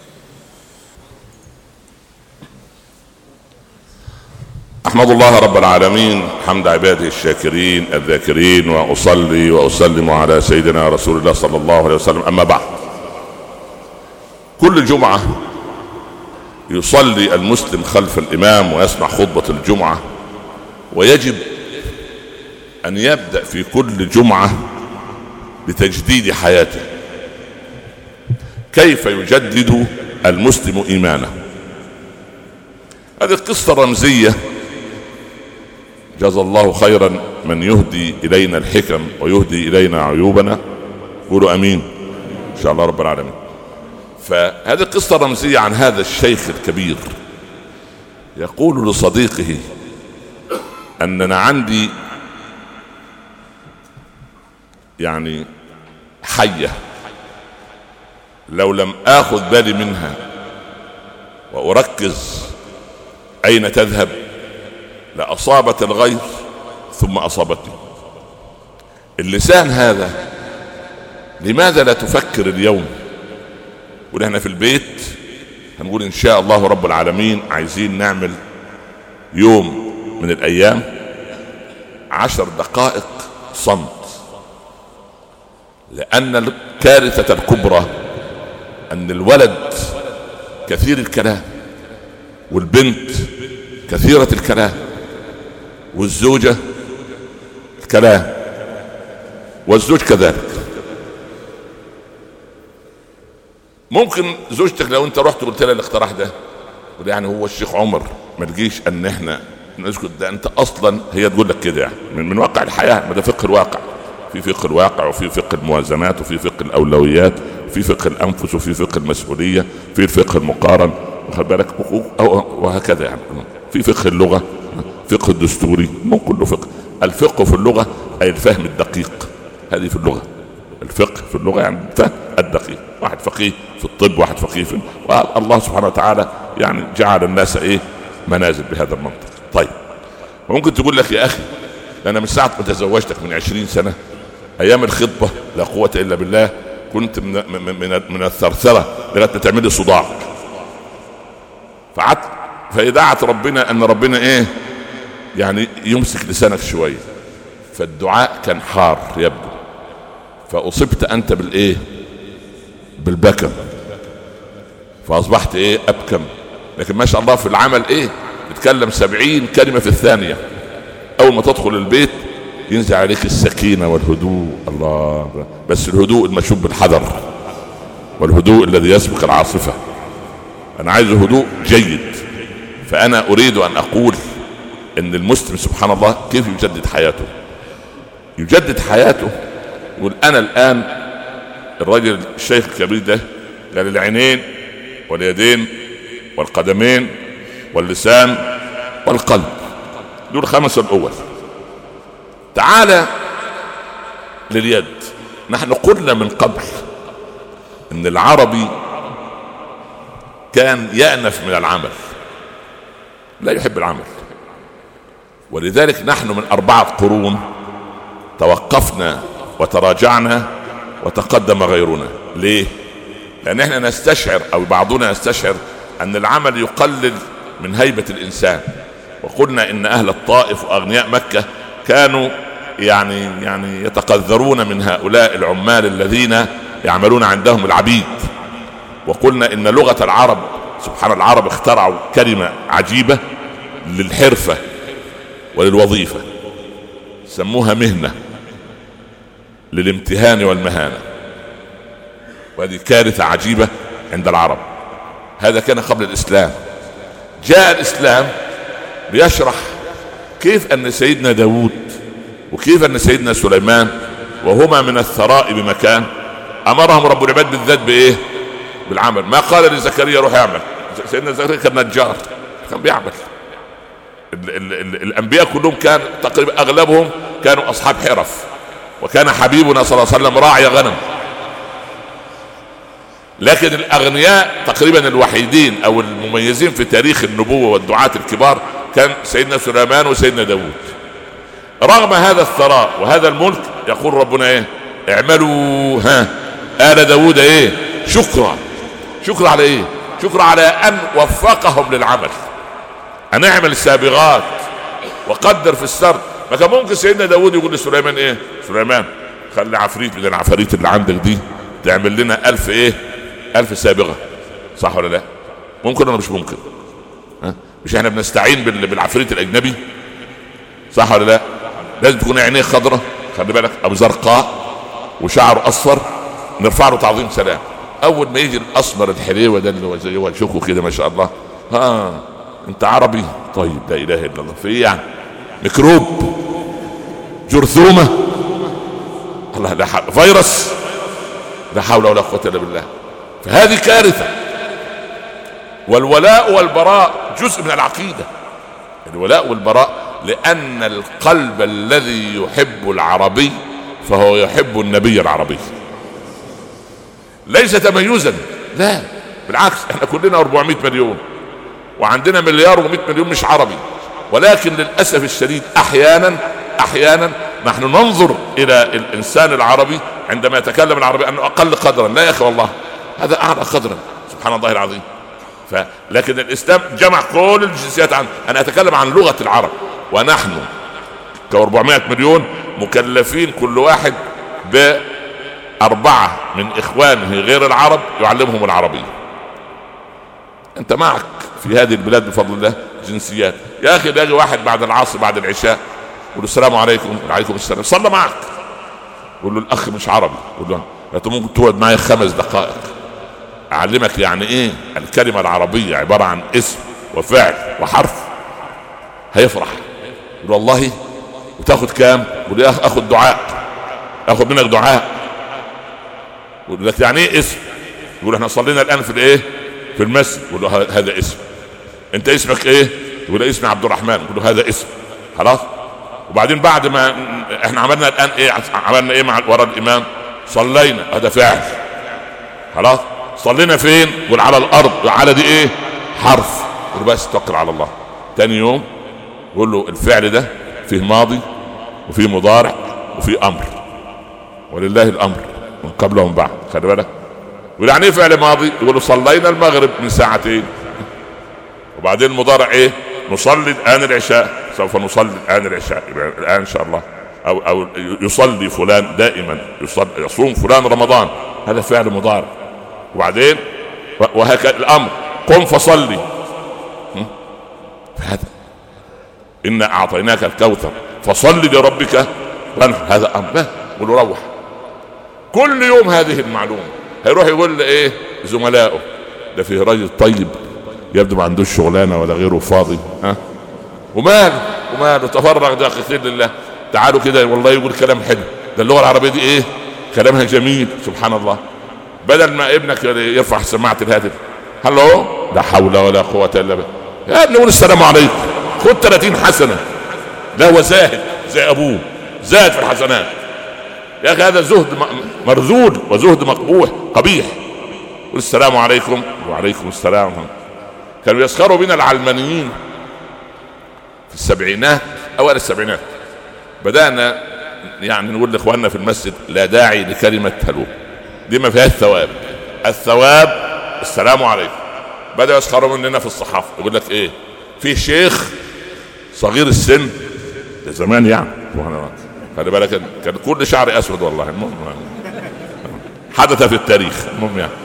أحمد الله رب العالمين حمد عباده الشاكرين الذاكرين، وأصلي وأسلم على سيدنا رسول الله صلى الله عليه وسلم. أما بعد، كل جمعة يصلي المسلم خلف الإمام ويسمع خطبة الجمعة، ويجب أن يبدأ في كل جمعة بتجديد حياته. كيف يجدد المسلم إيمانه؟ هذه القصة رمزية، جزا الله خيرا من يهدي إلينا الحكم ويهدي إلينا عيوبنا. قولوا أمين إن شاء الله رب العالمين. فهذه القصة رمزية عن هذا الشيخ الكبير، يقول لصديقه أننا عندي يعني حية لو لم آخذ بالي منها وأركز أين تذهب لأصابت الغير ثم أصابتني. اللسان هذا لماذا لا تفكر اليوم؟ ونحن في البيت هنقول إن شاء الله رب العالمين عايزين نعمل يوم من الأيام 10 دقائق صمت، لأن الكارثة الكبرى أن الولد كثير الكلام، والبنت كثيرة الكلام، والزوجة الكلام، والزوج كذلك. ممكن زوجتك لو انت رحت قلت لها الاقتراح ده، يعني هو الشيخ عمر ما تجيش ان احنا نسكت، ده انت اصلا هي تقول لك كده يعني من واقع الحياة. ما ده فقه الواقع، في فقه الواقع وفي فقه الموازنات وفي فقه الاولويات وفي فقه الانفس وفي فقه المسؤولية في الفقه المقارن، واخد بالك، وهكذا يعني. في فقه اللغة، فقه الدستوري، مو كله فقه. الفقه في اللغة اي الفهم الدقيق، هذه في اللغة. الفقه في اللغة يعني الفهم الدقيق. واحد فقيه في الطب، واحد فقيه في الله سبحانه وتعالى يعني جعل الناس منازل بهذا المنطق. طيب، وممكن تقول لك يا اخي انا من ساعة ما تزوجتك من 20 سنة ايام الخطبة لا قوة الا بالله كنت من الثرثرة لغاية ما تعملي صداع. فدعت ربنا ان ربنا يعني يمسك لسانك شوية. فالدعاء كان حار يبدو، فاصبت انت بالبكم، فاصبحت ابكم. لكن ما شاء الله في العمل تتكلم 70 كلمة في الثانية. اول ما تدخل البيت ينزل عليك السكينة والهدوء. الله، بس الهدوء المشوب بالحذر، والهدوء الذي يسبق العاصفة. انا عايز هدوء جيد. فانا اريد ان اقول ان المسلم سبحان الله كيف يجدد حياته. يجدد حياته يقول انا الان، الرجل الشيخ الكبير ده قال العينين واليدين والقدمين واللسان والقلب، دول 5 الأول. تعال لليد. نحن قلنا من قبل ان العربي كان يأنف من العمل، لا يحب العمل، ولذلك نحن من 4 قرون توقفنا وتراجعنا وتقدم غيرنا. ليه؟ لأن احنا نستشعر أو بعضنا يستشعر أن العمل يقلل من هيبة الإنسان. وقلنا إن أهل الطائف وأغنياء مكة كانوا يعني يتقذرون من هؤلاء العمال الذين يعملون عندهم العبيد. وقلنا إن لغة العرب، سبحان العرب، اخترعوا كلمة عجيبة للحرفة وللوظيفة، سموها مهنة للامتهان والمهانة، وهذه كارثة عجيبة عند العرب. هذا كان قبل الإسلام. جاء الإسلام ليشرح كيف أن سيدنا داود وكيف أن سيدنا سليمان وهما من الثراء بمكان أمرهم رب العباد بالذات بإيه؟ بالعمل. ما قال لزكريا روح يعمل، سيدنا زكريا كان نجار، كان بيعمل. الأنبياء كلهم كان تقريبا أغلبهم كانوا أصحاب حرف، وكان حبيبنا صلى الله عليه وسلم راعي غنم. لكن الأغنياء تقريبا الوحيدين أو المميزين في تاريخ النبوة والدعاة الكبار كان سيدنا سليمان وسيدنا داود. رغم هذا الثراء وهذا الملك يقول ربنا ايه؟ اعملوا آل داود ايه؟ شكرا. شكرا على ايه؟ شكرا على ان وفقهم للعمل، ان اعمل السابغات وقدر في السرد. ما كان ممكن سيدنا داود يقول لسليمان ايه؟ سليمان خلي عفريت من العفاريت اللي عندك دي تعمل لنا 1000 ايه؟ 1000 سابغة. صح ولا لا؟ ممكن ولا مش ممكن؟ مش احنا بنستعين بالعفريت الاجنبي؟ صح ولا لا؟ لازم تكون عينيه خضرة، خلي بالك، او زرقاء وشعره اصفر، نرفع له تعظيم سلام. اول ما يجي الاسمر الحليوه ده اللي هو زي وجهه كده ما شاء الله، انت عربي؟ طيب لا اله الا الله. في ايه يعني؟ ميكروب، جرثومه، الله لا حول، فيروس، لا حول ولا قوه الا بالله. فهذه كارثه. والولاء والبراء جزء من العقيده، الولاء والبراء، لأن القلب الذي يحب العربي فهو يحب النبي العربي، ليس تميزا، لا بالعكس. احنا كلنا 400 مليون وعندنا 1,200,000,000 مش عربي، ولكن للأسف الشديد أحيانا نحن ننظر إلى الإنسان العربي عندما يتكلم العربي أنه أقل قدرا. لا يا أخي والله، هذا أعلى قدرا، سبحان الله العظيم. لكن الإسلام جمع كل الجنسيات عنه. أنا أتكلم عن لغة العرب، ونحن ك400 مليون مكلفين كل واحد ب4 من إخوانه غير العرب يعلمهم العربية. أنت معك في هذه البلاد بفضل الله جنسيات. يا أخي يجي واحد بعد العصر بعد العشاء يقول له السلام عليكم. وعليكم السلام. صلى معك. يقول له الأخ مش عربي. يقول له أنت ممكن تقعد معي 5 دقائق أعلمك يعني إيه الكلمة العربية، عبارة عن اسم وفعل وحرف. هيفرح. يقول والله وتاخد كام؟ يقول يا أخ أخذ دعاء، أخذ منك دعاء. يقول لك يعني إيه اسم؟ يقول احنا صلينا الآن في الإيه؟ في المسجد. يقول له هذا اسم. أنت اسمك إيه؟ يقول له اسمي عبد الرحمن. يقول له هذا اسم. خلاص. وبعدين بعد ما احنا عملنا الآن إيه؟ عملنا إيه مع وراء الإمام؟ صلينا، هذا فعل. خلاص. صلينا فين؟ يقول على الأرض. على دي إيه؟ حرف. يقول بس توكل على الله. تاني يوم يقول له الفعل ده فيه ماضي وفيه مضارع وفيه أمر، ولله الأمر من قبل ومن بعد. خلي بالك. يقول يعني ايه فعل ماضي؟ يقول له صلينا المغرب من 2 ساعة. وبعدين المضارع ايه؟ نصلي الآن العشاء. سوف نصلي الآن العشاء، الآن إن شاء الله. أو يصلي فلان دائما، يصوم فلان رمضان، هذا فعل مضارع. وبعدين وهكذا الأمر، قم فصلي. فهذا إنا أعطيناك الكوثر فصل لربك وانحر، هذا أمر. لا يقول له روح. كل يوم هذه المعلومة. هيروح يقول ايه زملائه؟ ده فيه راجل طيب يبدو ما عندوش شغلانة ولا غيره فاضي، وماله تفرغ ده كثير لله. تعالوا كده والله يقول كلام حلو. ده اللغة العربية دي ايه كلامها جميل، سبحان الله. بدل ما ابنك يرفع سماعة الهاتف هلو، لا حول ولا قوة الا بالله، يا ابني قول السلام عليكم، خد 30 حسنة. لا هو زاهد زي ابوه، زاهد في الحسنات. يا اخي هذا زهد مرذول وزهد مقبوح قبيح. والسلام عليكم. وعليكم السلام. كانوا يسخروا بنا العلمانيين في السبعينات اوائل السبعينات. بدأنا يعني نقول لاخواننا في المسجد لا داعي لكلمة هلو، دي ما فيهاش ثواب. الثواب السلام عليكم. بدأوا يسخروا مننا في الصحافة، يقول لك ايه، في شيخ صغير السن، ده زمان يعني خلي بالك كان كل شعر اسود والله. المهم حدث في التاريخ. المهم يعني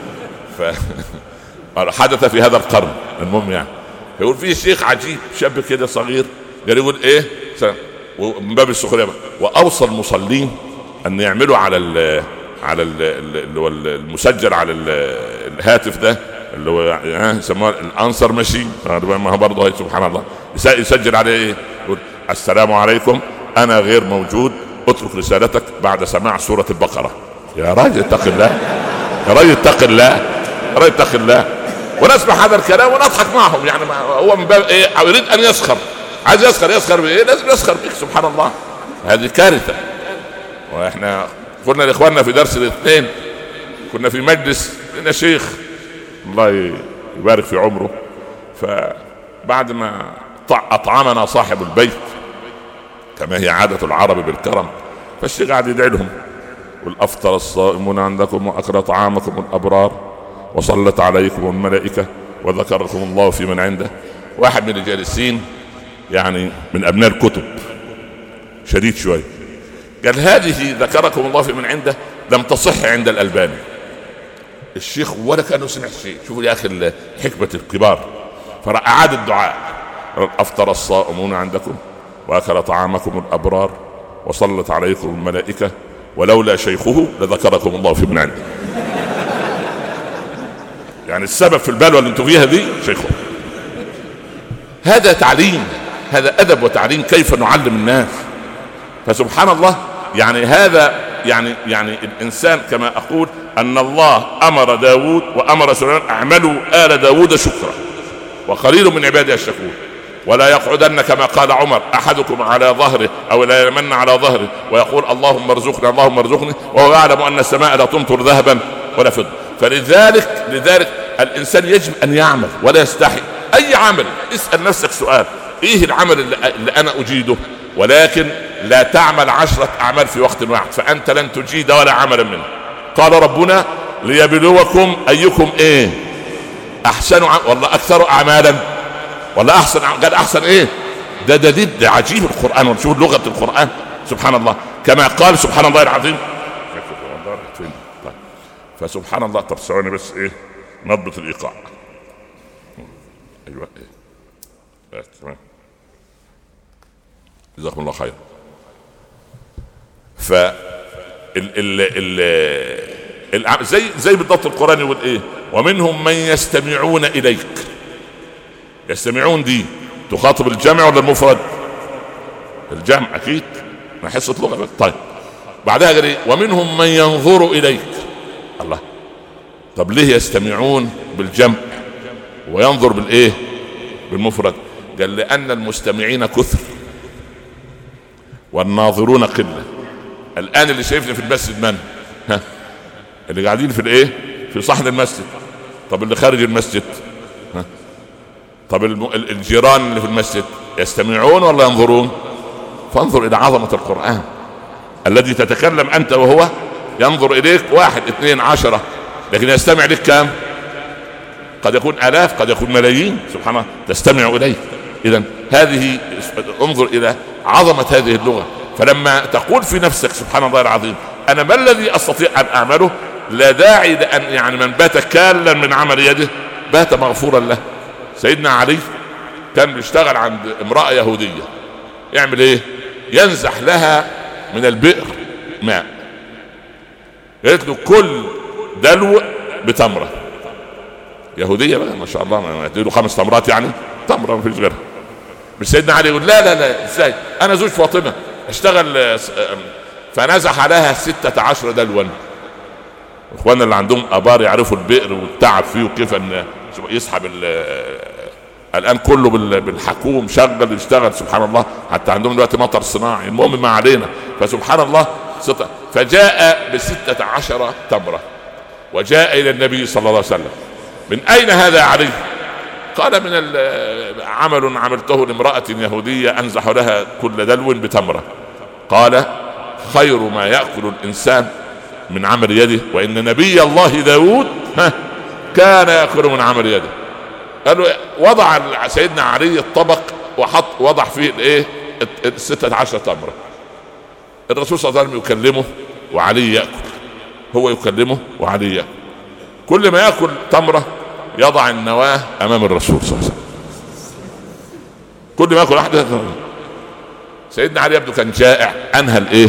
حدث في هذا القرن. المهم يعني يقول في شيخ عجيب شاب كده صغير، قال يقول ايه من باب السخريه، واوصى المصلين ان يعملوا على اللي هو المسجل على الهاتف ده اللي هو يسموه الانسر ماشين، ما هو برضه سبحان الله يسجل عليه ايه، يقول السلام عليكم انا غير موجود، اترك رسالتك بعد سماع سورة البقرة. يا راجل اتق الله، يا راجل اتق الله، يا راجل اتق الله. ونسمع هذا الكلام ونضحك معهم، يعني هو من باب ايه، او يريد ان يسخر، عايز يسخر بايه، لازم يسخر بك. سبحان الله، هذه كارثة. واحنا قلنا لاخواننا في درس الاثنين، كنا في مجلس لنا شيخ الله يبارك في عمره، فبعد ما اطعمنا صاحب البيت كما هي عادة العرب بالكرم، فالشيخ قاعد يدعي لهم، والافطر الصائمون عندكم واكل طعامكم الابرار وصلت عليكم الملائكة وذكركم الله في من عنده. واحد من الجالسين يعني من ابناء الكتب شديد شوي، قال هذه ذكركم الله في من عنده لم تصح عند الألباني. الشيخ ولا كانه سمع شيء. شوفوا يا اخي حكمة الكبار، فأعاد الدعاء، افطر الصائمون عندكم واكل طعامكم الابرار وصلت عليكم الملائكة ولولا شيخه لذكركم الله في من عنده. يعني السبب في البلوى اللي انتم فيها دي شيخه. هذا تعليم، هذا ادب وتعليم، كيف نعلم الناس. فسبحان الله، يعني هذا يعني الانسان كما اقول ان الله امر داود وامر سليمان اعملوا آل داود شكرا وقليل من عبادي الشكور، ولا يقعدن كما قال عمر احدكم على ظهره او لا يمن على ظهره ويقول اللهم ارزقني اللهم ارزقني وهو يعلم ان السماء لا تمطر ذهبا ولا فضة. فلذلك الانسان يجب ان يعمل ولا يستحي اي عمل. اسأل نفسك سؤال، ايه العمل اللي انا اجيده، ولكن لا تعمل 10 اعمال في وقت واحد، فانت لن تجيد ولا عملا منه. قال ربنا ليبلوكم ايكم ايه احسن والله اكثر اعمالا ولا احسن. قال احسن ايه، ده عجيب القرآن. ونشوف لغة القرآن سبحان الله، كما قال سبحان الله العظيم. فسبحان الله. طب ثواني بس ايه نضبط الايقاع. ايوه ايه تمام، جزاكم الله خير. ف زي بالضبط القرآن يقول ايه، ومنهم من يستمعون اليك. يستمعون دي تخاطب الجمع ولا المفرد؟ الجمع اكيد، ما حصة لغة بس. طيب بعدها قال ايه، ومنهم من ينظر اليك. الله، طب ليه يستمعون بالجمع وينظر بالايه بالمفرد؟ قال لان المستمعين كثر والناظرون قلة. الان اللي شايفني في المسجد من؟ اللي قاعدين في الايه في صحن المسجد. طب اللي خارج المسجد؟ طب الجيران اللي في المسجد يستمعون ولا ينظرون؟ فانظر الى عظمة القرآن الذي تتكلم انت وهو ينظر اليك 1 2 10، لكن يستمع لك كام؟ قد يكون آلاف، قد يكون ملايين. سبحان الله تستمع اليه. اذا هذه انظر الى عظمة هذه اللغة. فلما تقول في نفسك سبحان الله العظيم انا ما الذي استطيع ان اعمله، لا داعي لان يعني من بات كالا من عمل يده بات مغفورا له. سيدنا علي كان بيشتغل عند امرأة يهودية، يعمل ايه؟ ينزح لها من البئر ماء. قالت له كل دلو بتمرة. يهودية بقى ما شاء الله، ما يديله 5 تمرات يعني تمرة ما فيش غيرها. مش سيدنا علي يقول لا ازاي انا زوج فاطمة اشتغل، فنزح لها 16 دلوا. اخوانا اللي عندهم ابار يعرفوا البئر والتعب فيه وكيف ان يسحب الان كله بالحكوم شغل يشتغل سبحان الله، حتى عندهم دلوقتي مطر صناعي. المهم ما علينا. فسبحان الله فجاء ب16 تمرة وجاء إلى النبي صلى الله عليه وسلم. من أين هذا علي؟ قال من عمل عملته لامرأة يهودية أنزح لها كل دلو بتمرة. قال خير ما يأكل الإنسان من عمل يده، وإن نبي الله داود كان يأكل من عمل يده. قالوا وضع سيدنا علي الطبق وضع فيه الايه 16 تمرة. الرسول صلى الله عليه وسلم يكلمه وعلي يأكل، هو يكلمه وعلي يأكل. كل ما يأكل تمرة يضع النواة أمام الرسول صلى الله عليه وسلم. كل ما يأكل واحدة. سيدنا علي يبدو كان جائع، أنهى الايه،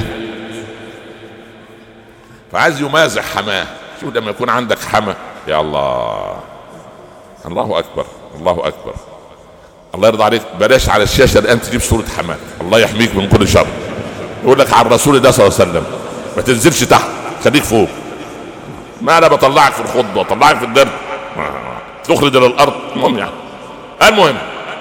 فعايز يمازح حماه. شوف لما يكون عندك حما، يا الله، الله أكبر، الله أكبر، الله يرضى عليك. بلاش على الشاشة الآن تجيب صورة حماه، الله يحميك من كل شر. يقول لك على الرسول ده صلى الله عليه وسلم ما تنزلش تحت، خليك فوق. ما أنا بطلعك في الخطبة، بطلعك في الدرب، تخرج إلى الأرض. المهم يعني، المهم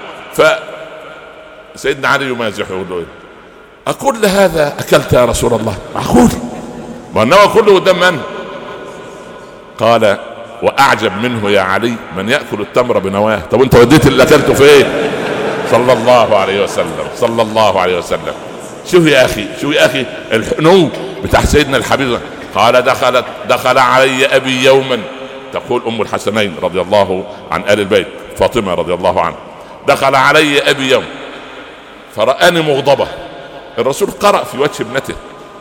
فسيدنا علي يمازح يقول له أكل هذا أكلت يا رسول الله؟ معقول؟ وأنه كله قدام من؟ قال وأعجب منه يا علي من يأكل التمر بنواه. طب أنت وديت اللي أكلته فين؟ صلى الله عليه وسلم، صلى الله عليه وسلم. شوف يا أخي، شوف يا أخي الحنو بتاع سيدنا الحبيب. قال دخل علي أبي يوما، تقول أم الحسنين رضي الله عن آل البيت فاطمة رضي الله عنها، دخل علي أبي يوم فرآني مغضبة. الرسول قرأ في وجه ابنته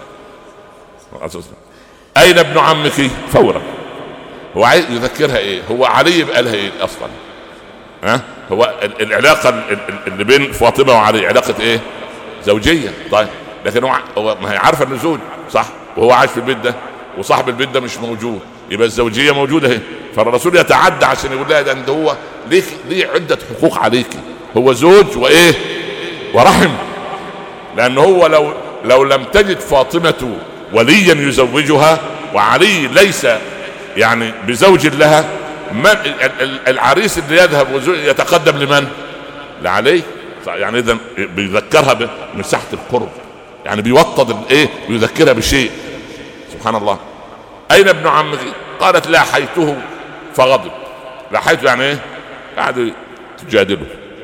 أين ابن عمك؟ فورا هو عايز يذكرها ايه؟ هو علي يبقى لها ايه اصلا؟ هو العلاقة اللي بين فاطمة وعلي علاقة ايه؟ زوجية. طيب لكن هو ما هي عارفة انه زوج صح، وهو عايش في البيت ده وصاحب البيت ده مش موجود، يبقى الزوجية موجودة اهي. فالرسول يتعدى عشان يقول لها ده انت هو ليه عدة حقوق عليك، هو زوج وايه ورحم. لان هو لو لم تجد فاطمة وليا يزوجها وعلي ليس يعني بزوج لها، من العريس اللي يذهب يتقدم لمن؟ لعلي. يعني اذا بيذكرها بمساحة القرب، يعني بيوطد الايه، بيذكرها بشيء. سبحان الله. اين ابن عمك؟ قالت لاحيته فغضب. لاحيته يعني ايه؟ قعدوا تجادله.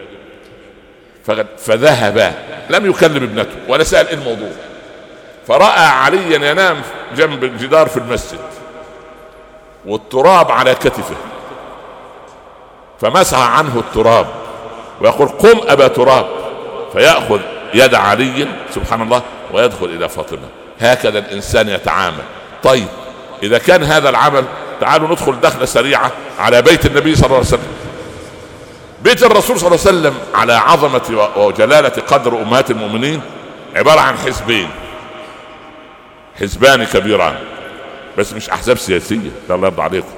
فذهب، لم يكلم ابنته ولا سأل ايه الموضوع. فرأى عليا ينام جنب الجدار في المسجد والتراب على كتفه، فمسح عنه التراب ويقول قم أبا تراب، فيأخذ يد علي سبحان الله ويدخل إلى فاطمة. هكذا الإنسان يتعامل. طيب إذا كان هذا العمل، تعالوا ندخل دخلة سريعة على بيت النبي صلى الله عليه وسلم. بيت الرسول صلى الله عليه وسلم على عظمة وجلالة قدر أمهات المؤمنين عبارة عن حزبين، حزبان كبيران، بس مش أحزاب سياسية، الله يرضى عليكم.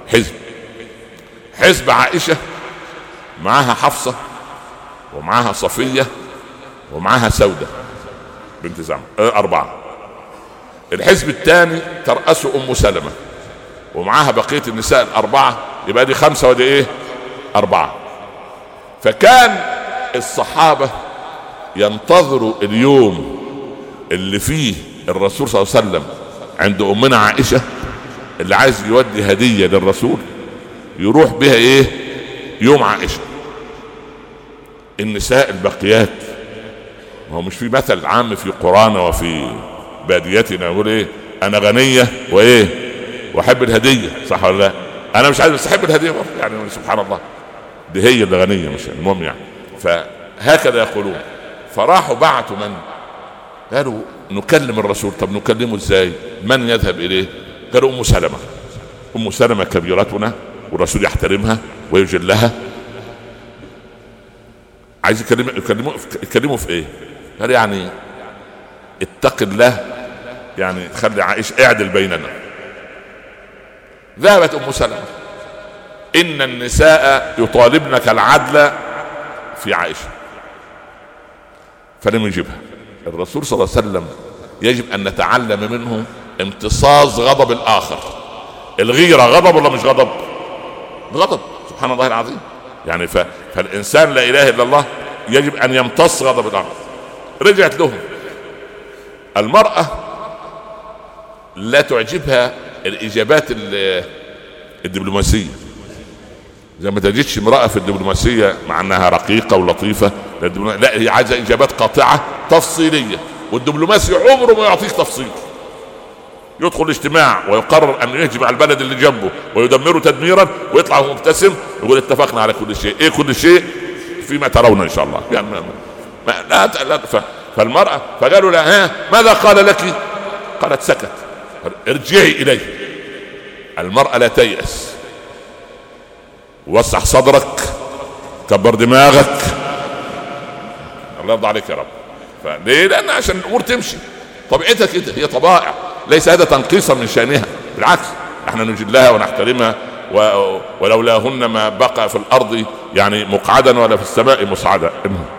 حزب عائشة معاها حفصة ومعاها صفية ومعاها سودة بنت زمع، 4. الحزب الثاني ترأسه أم سلمة ومعاها بقية النساء 4، يبقى دي 5 ودي ايه 4. فكان الصحابة ينتظروا اليوم اللي فيه الرسول صلى الله عليه وسلم عند أمنا عائشة، اللي عايز يودي هدية للرسول يروح بها ايه يوم عائشة. النساء الباقيات، ما هو مش في مثل عام في قرانا وفي باديتنا يقول ايه؟ انا غنية وايه واحب الهدية، صح ولا لا؟ انا مش عايز بس احب الهدية برضه، يعني سبحان الله، دي هي اللي غنية مش المهم يعني. فهكذا يقولون. فراحوا بعتوا من؟ قالوا نكلم الرسول. طب نكلمه ازاي؟ من يذهب اليه؟ قالوا ام سلمة. ام سلمة كبيرتنا والرسول يحترمها ويجلها. عايز يكلموا في ايه؟ قال يعني اتق الله، يعني خلي عائشة اعدل بيننا. ذهبت ام سلمة، ان النساء يطالبنك العدل في عائشة، فلم يجبها. الرسول صلى الله عليه وسلم يجب ان نتعلم منه امتصاص غضب الاخر. الغيرة غضب ولا مش غضب؟ غضب، سبحان الله العظيم. يعني فالانسان لا اله الا الله يجب ان يمتص غضب الاخر. رجعت لهم المرأة لا تعجبها الاجابات الدبلوماسيه، زي ما تجدش امرأة في الدبلوماسية مع انها رقيقة ولطيفة، لا هي عايزة اجابات قاطعة تفصيلية، والدبلوماسي عمره ما يعطيك تفصيل. يدخل الاجتماع ويقرر ان يهجم على البلد اللي جنبه ويدمره تدميرا، ويطلع مبتسم يقول اتفقنا على كل شيء. ايه كل شيء؟ فيما ترون ان شاء الله. يعني لا فالمرأة فقالوا لها ماذا قال لك؟ قالت سكت. ارجعي اليه. المرأة لا تيأس، وسع صدرك، كبر دماغك، الله يرضى عليك يا رب. فليه؟ لان عشان الامور تمشي طبيعتها كده، هي طبائع، ليس هذا تنقيصا من شأنها، بالعكس احنا نجلها ونحترمها، ولولاهن ما بقى في الارض يعني مقعدا ولا في السماء مصعدا،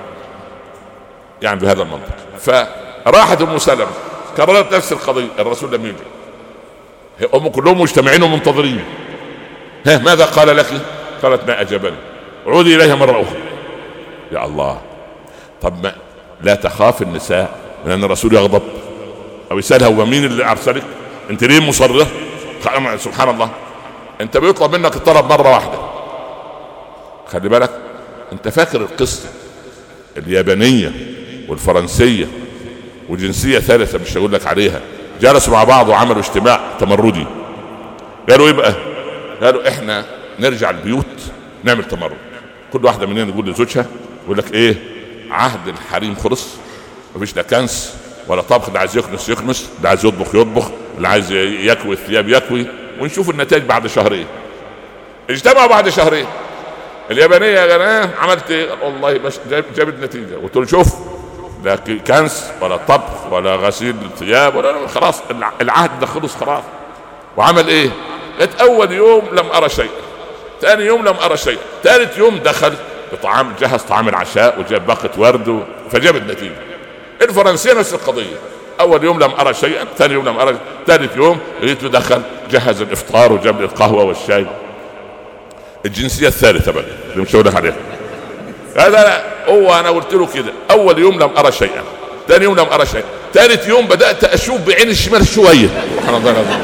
يعني بهذا المنطق. فراحت ام سلمة كررت نفس القضية، الرسول لم يجي، هم كلهم مجتمعين ومنتظرين. ماذا قال لك؟ قالت ما أجابني. عودي إليها مرة أخرى. يا الله، طب ما لا تخاف النساء من أن الرسول يغضب أو يسألها هو مين اللي أرسلك؟ أنت ليه مصرة؟ سبحان الله، أنت بيطلب منك الطلب مرة واحدة. خلي بالك، أنت فاكر القصة اليابانية والفرنسية وجنسية ثالثة مش هقول لك عليها، جلسوا مع بعض وعملوا اجتماع تمردي. قالوا ايه بقى؟ قالوا احنا نرجع البيوت نعمل تمرد، كل واحدة مننا تقول لزوجها، يقول لك ايه، عهد الحريم خلص، مفيش لا كنس ولا طبخ، اللي عايز يكنس يكنس، اللي عايز يطبخ يطبخ، اللي عايز يكوي الثياب يكوي، ونشوف النتائج بعد شهرين. اجتمعوا بعد شهرين. اليابانية قال عملت ايه؟ والله مش جابت نتيجة. قلت له شوف، لا كنس ولا طبخ ولا غسيل الثياب ولا، خلاص العهد ده خلص خلاص. وعمل ايه؟ قلت اول يوم لم ارى شيء، ثاني يوم لم ارى شيء، ثالث يوم دخل بطعام، جهز طعام العشاء وجاب باقة ورد فجابت نتيجة. الفرنسية نفس القضية، اول يوم لم ارى شيئا، ثاني يوم لم ارى، ثالث يوم لقيته دخل جهز الافطار وجاب لي القهوة والشاي. الجنسية الثالثة بقى اللي مش هقول لك عليها، هذا هو انا قلت له كده، اول يوم لم ارى شيئا، ثاني يوم لم ارى شيئا، ثالث يوم بدات اشوف بعين الشمال شويه. سبحان الله العظيم.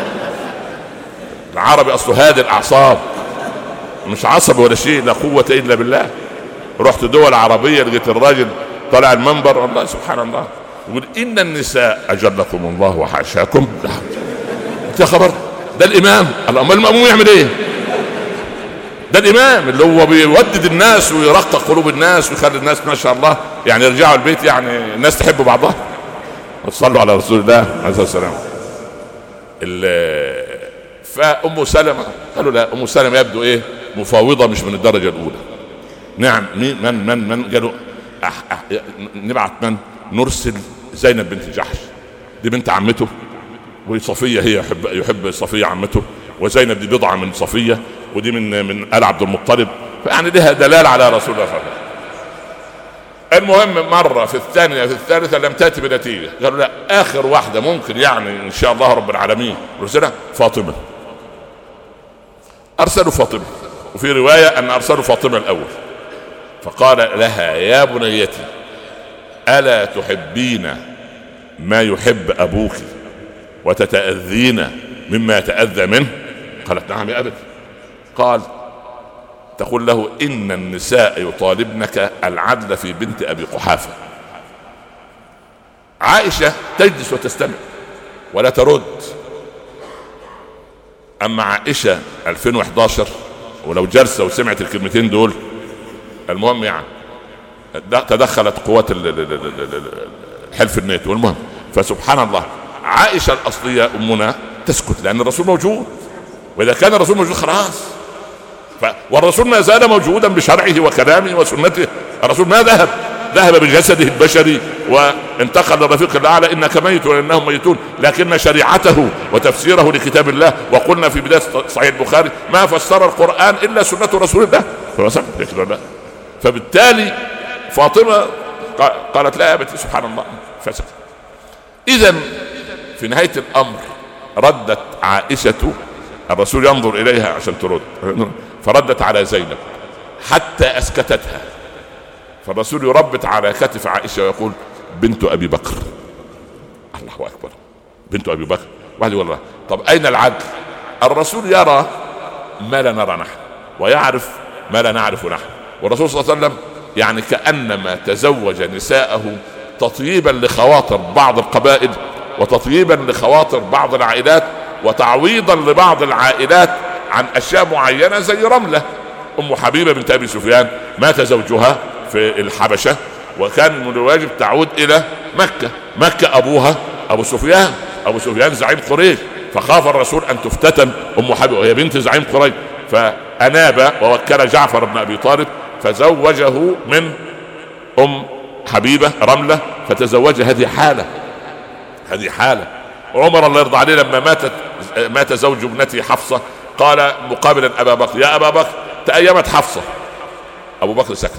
العربي اصله هادي الاعصاب، مش عصبي ولا شيء، لا قوه الا بالله. رحت دول عربيه لقيت الراجل طلع المنبر، والله سبحان الله، يقول ان النساء اجلكم الله وحاشاكم. انت يا خبر، ده الامام، امال المأموم يعمل ايه؟ ده الامام اللي هو بيودد الناس ويرقق قلوب الناس ويخلي الناس ما شاء الله يعني يرجعوا البيت، يعني الناس تحب بعضها. وصلوا على رسول الله عليه الصلاه والسلام. فام سلمة قالوا لا، ام سلمة يبدو ايه، مفاوضه مش من الدرجه الاولى. نعم، من قالوا نبعث من؟ نرسل زينب بنت جحش، دي بنت عمته، وصفيه هي يحب صفيه عمته، وزينب دي بضعه من صفيه، ودي من آل عبد المطلب، فيعني لها دلالة على رسول الله صلى الله عليه وسلم. المهم مرة في الثانية في الثالثة لم تأتي بنتيجة. قالوا لا، آخر واحدة ممكن يعني إن شاء الله رب العالمين رسلها فاطمة. أرسلوا فاطمة، وفي رواية أن أرسلوا فاطمة الأول، فقال لها يا بنيتي ألا تحبين ما يحب أبوك وتتأذين مما يتأذى منه؟ قالت نعم يا أبت. قال تقول له إن النساء يطالبنك العدل في بنت أبي قحافة. عائشة تجلس وتستمع ولا ترد. أما عائشة 2011 ولو جلسة وسمعت الكلمتين دول، المهم يعني تدخلت قوات حلف الناتو. والمهم فسبحان الله، عائشة الأصلية أمنا تسكت لأن الرسول موجود، وإذا كان الرسول موجود خلاص. والرسول ما زال موجودا بشرعه وكلامه وسنته. الرسول ما ذهب بجسده البشري وانتقل للرفيق الأعلى، إنك ميت وإنهم ميتون، لكن شريعته وتفسيره لكتاب الله. وقلنا في بداية صحيح البخاري ما فسر القرآن إلا سنة رسول الله. فبالتالي فاطمة قالت لا يا بنتي، سبحان الله، فسكت. إذن في نهاية الأمر ردت عائشة، الرسول ينظر إليها عشان ترد، فردت على زينب حتى أسكتتها. فالرسول يربط على كتف عائشة ويقول بنت أبي بكر. الله أكبر، بنت أبي بكر. واحد يقول له طب اين العدل؟ الرسول يرى ما لا نرى نحن ويعرف ما لا نعرف نحن. والرسول صلى الله عليه وسلم يعني كأنما تزوج نساءه تطييبا لخواطر بعض القبائل وتطييبا لخواطر بعض العائلات وتعويضا لبعض العائلات عن اشياء معينة. زي رملة ام حبيبة بنت ابي سفيان مات زوجها في الحبشة وكان من الواجب تعود الى مكة ابوها ابو سفيان زعيم قريش، فخاف الرسول ان تفتتن ام حبيبة وهي بنت زعيم قريش، فاناب ووكل جعفر بن ابي طالب فزوجه من ام حبيبة رملة فتزوج. هذه حالة. عمر الله يرضى عليه لما مات زوج ابنته حفصة قال مقابلا ابا بكر يا ابا بكر تأيمت حفصة. ابو بكر سكت.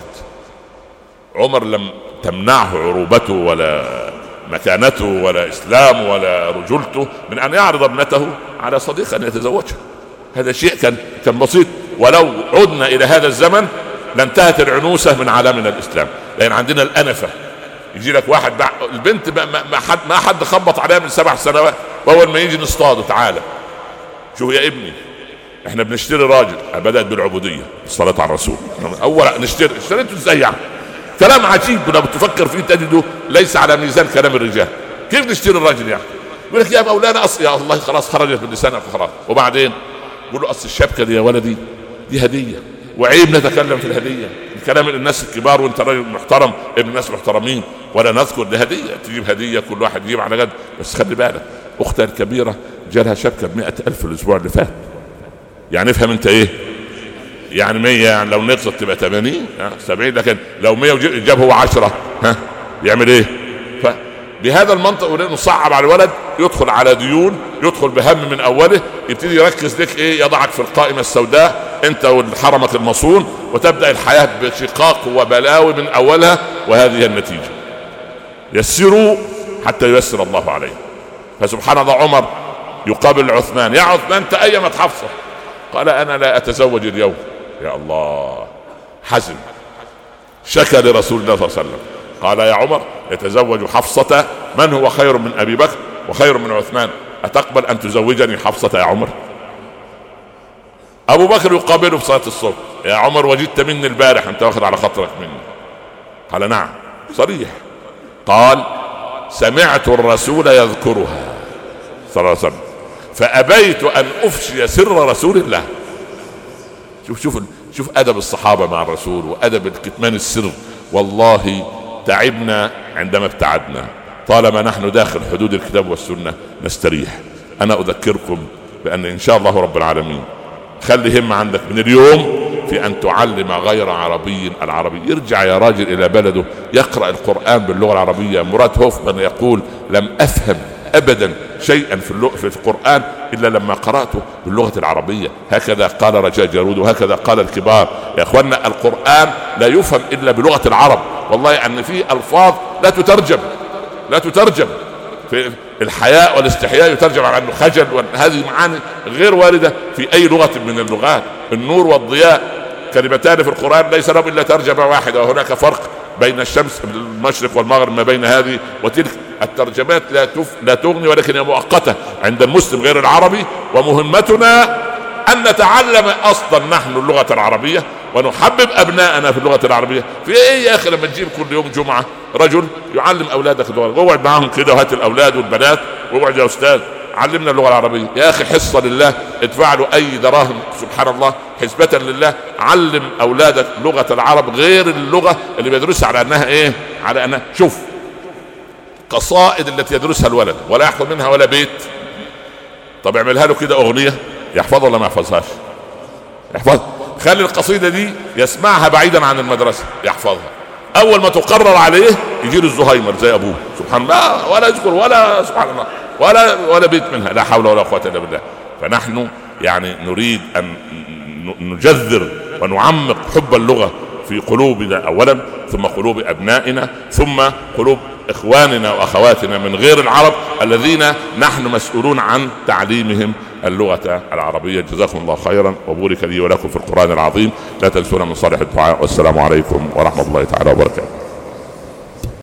عمر لم تمنعه عروبته ولا مكانته ولا اسلامه ولا رجولته من ان يعرض ابنته على صديق ان يتزوجها. هذا شيء كان بسيط. ولو عدنا الى هذا الزمن لانتهت العنوسة من عالمنا الاسلام، لان عندنا الانفة. يجي لك واحد البنت ما حد خبط عليها من 7 سنوات واول ما يجي نصطاده تعالى شوف يا ابني احنا بنشتري راجل. بدأت بالعبودية الصلاة على الرسول. اول اشتريته ازاي يعني؟ كلام عجيب لو بتفكر فيه تجده ليس على ميزان كلام الرجال. كيف نشتري الراجل يعني؟ يقول لك يا مولانا يا الله خلاص خرجت من لسانك خلاص. وبعدين يقول له الشبكة دي يا ولدي دي هدية وعيب نتكلم في الهدية. كلام الناس الكبار وانت راجل محترم ابن الناس محترمين ولا نذكر دي هدية. تجيب هدية كل واحد يجيب على قد. بس خلي بالك اختها الكبيرة جالها شبكة ب100,000 الاسبوع اللي فات. يعني افهم انت ايه يعني 100 يعني لو نقصت تبقى 80 70 لكن لو 100 جاب هو 10 يعمل ايه؟ بهذا المنطق نصعب على الولد يدخل على ديون يدخل بهم من اوله يبتدي يركز لك ايه يضعك في القائمة السوداء انت والحرمك المصون وتبدأ الحياة بشقاق وبلاوي من اولها. وهذه النتيجة. يسروا حتى ييسر الله عليه. فسبحان الله عمر يقابل عثمان يا عثمان تأيمت حفصة قال انا لا اتزوج اليوم. يا الله حزم شكى لرسول الله صلى الله عليه وسلم قال يا عمر يتزوج حفصة من هو خير من ابي بكر وخير من عثمان اتقبل ان تزوجني حفصة يا عمر؟ ابو بكر يقابله في صلاة الصبح يا عمر وجدت مني البارح انت واخد على خاطرك مني؟ قال نعم صريح. قال سمعت الرسول يذكرها صلى الله عليه وسلم فابيت ان افشي سر رسول الله. شوف ادب الصحابة مع الرسول وادب الكتمان السر. والله تعبنا عندما ابتعدنا. طالما نحن داخل حدود الكتاب والسنة نستريح. انا اذكركم بان ان شاء الله رب العالمين خلي هم عندك من اليوم في ان تعلم غير عربي العربي. يرجع يا راجل الى بلده يقرأ القرآن باللغة العربية. مراد هوفمان يقول لم افهم ابدا شيئا في القرآن الا لما قرأته باللغة العربية. هكذا قال رجاء جارود وهكذا قال الكبار. يا اخوانا القرآن لا يفهم الا بلغة العرب. والله ان في الفاظ لا تترجم في الحياء والاستحياء يترجم على انه خجل. وهذه معاني غير واردة في اي لغة من اللغات. النور والضياء كلمتان في القرآن ليس لهم الا ترجمة واحدة. وهناك فرق بين الشمس المشرق والمغرب ما بين هذه وتلك. الترجمات لا تغني ولكن هي مؤقتة عند المسلم غير العربي. ومهمتنا ان نتعلم اصلا نحن اللغة العربية ونحبب ابناءنا في اللغة العربية. في ايه يا اخي لما تجيب كل يوم جمعة رجل يعلم اولادك اللغة واقعد معهم كده وهات الاولاد والبنات واقعد يا استاذ علمنا اللغة العربية. يا اخي حصة لله ادفع له اي دراهم سبحان الله حسبة لله. علم اولادك لغة العرب غير اللغة اللي بيدرسها على انها ايه على انها شوف قصائد التي يدرسها الولد ولا يحفظ منها ولا بيت. طب اعملها له كده اغنية يحفظها ولا ما يحفظهاش؟ يحفظها. خلي القصيدة دي يسمعها بعيدا عن المدرسة يحفظها. اول ما تقرر عليه يجي له الزهايمر زي ابوه سبحان الله ولا يذكر ولا سبحان الله ولا بيت منها. لا حول ولا قوة الا بالله. فنحن يعني نريد ان نجذر ونعمق حب اللغة في قلوبنا اولا ثم قلوب ابنائنا ثم قلوب اخواننا واخواتنا من غير العرب الذين نحن مسؤولون عن تعليمهم اللغة العربية. جزاكم الله خيرا وبارك لي ولكم في القرآن العظيم. لا تنسونا من صالح الدعاء والسلام عليكم ورحمة الله تعالى وبركاته.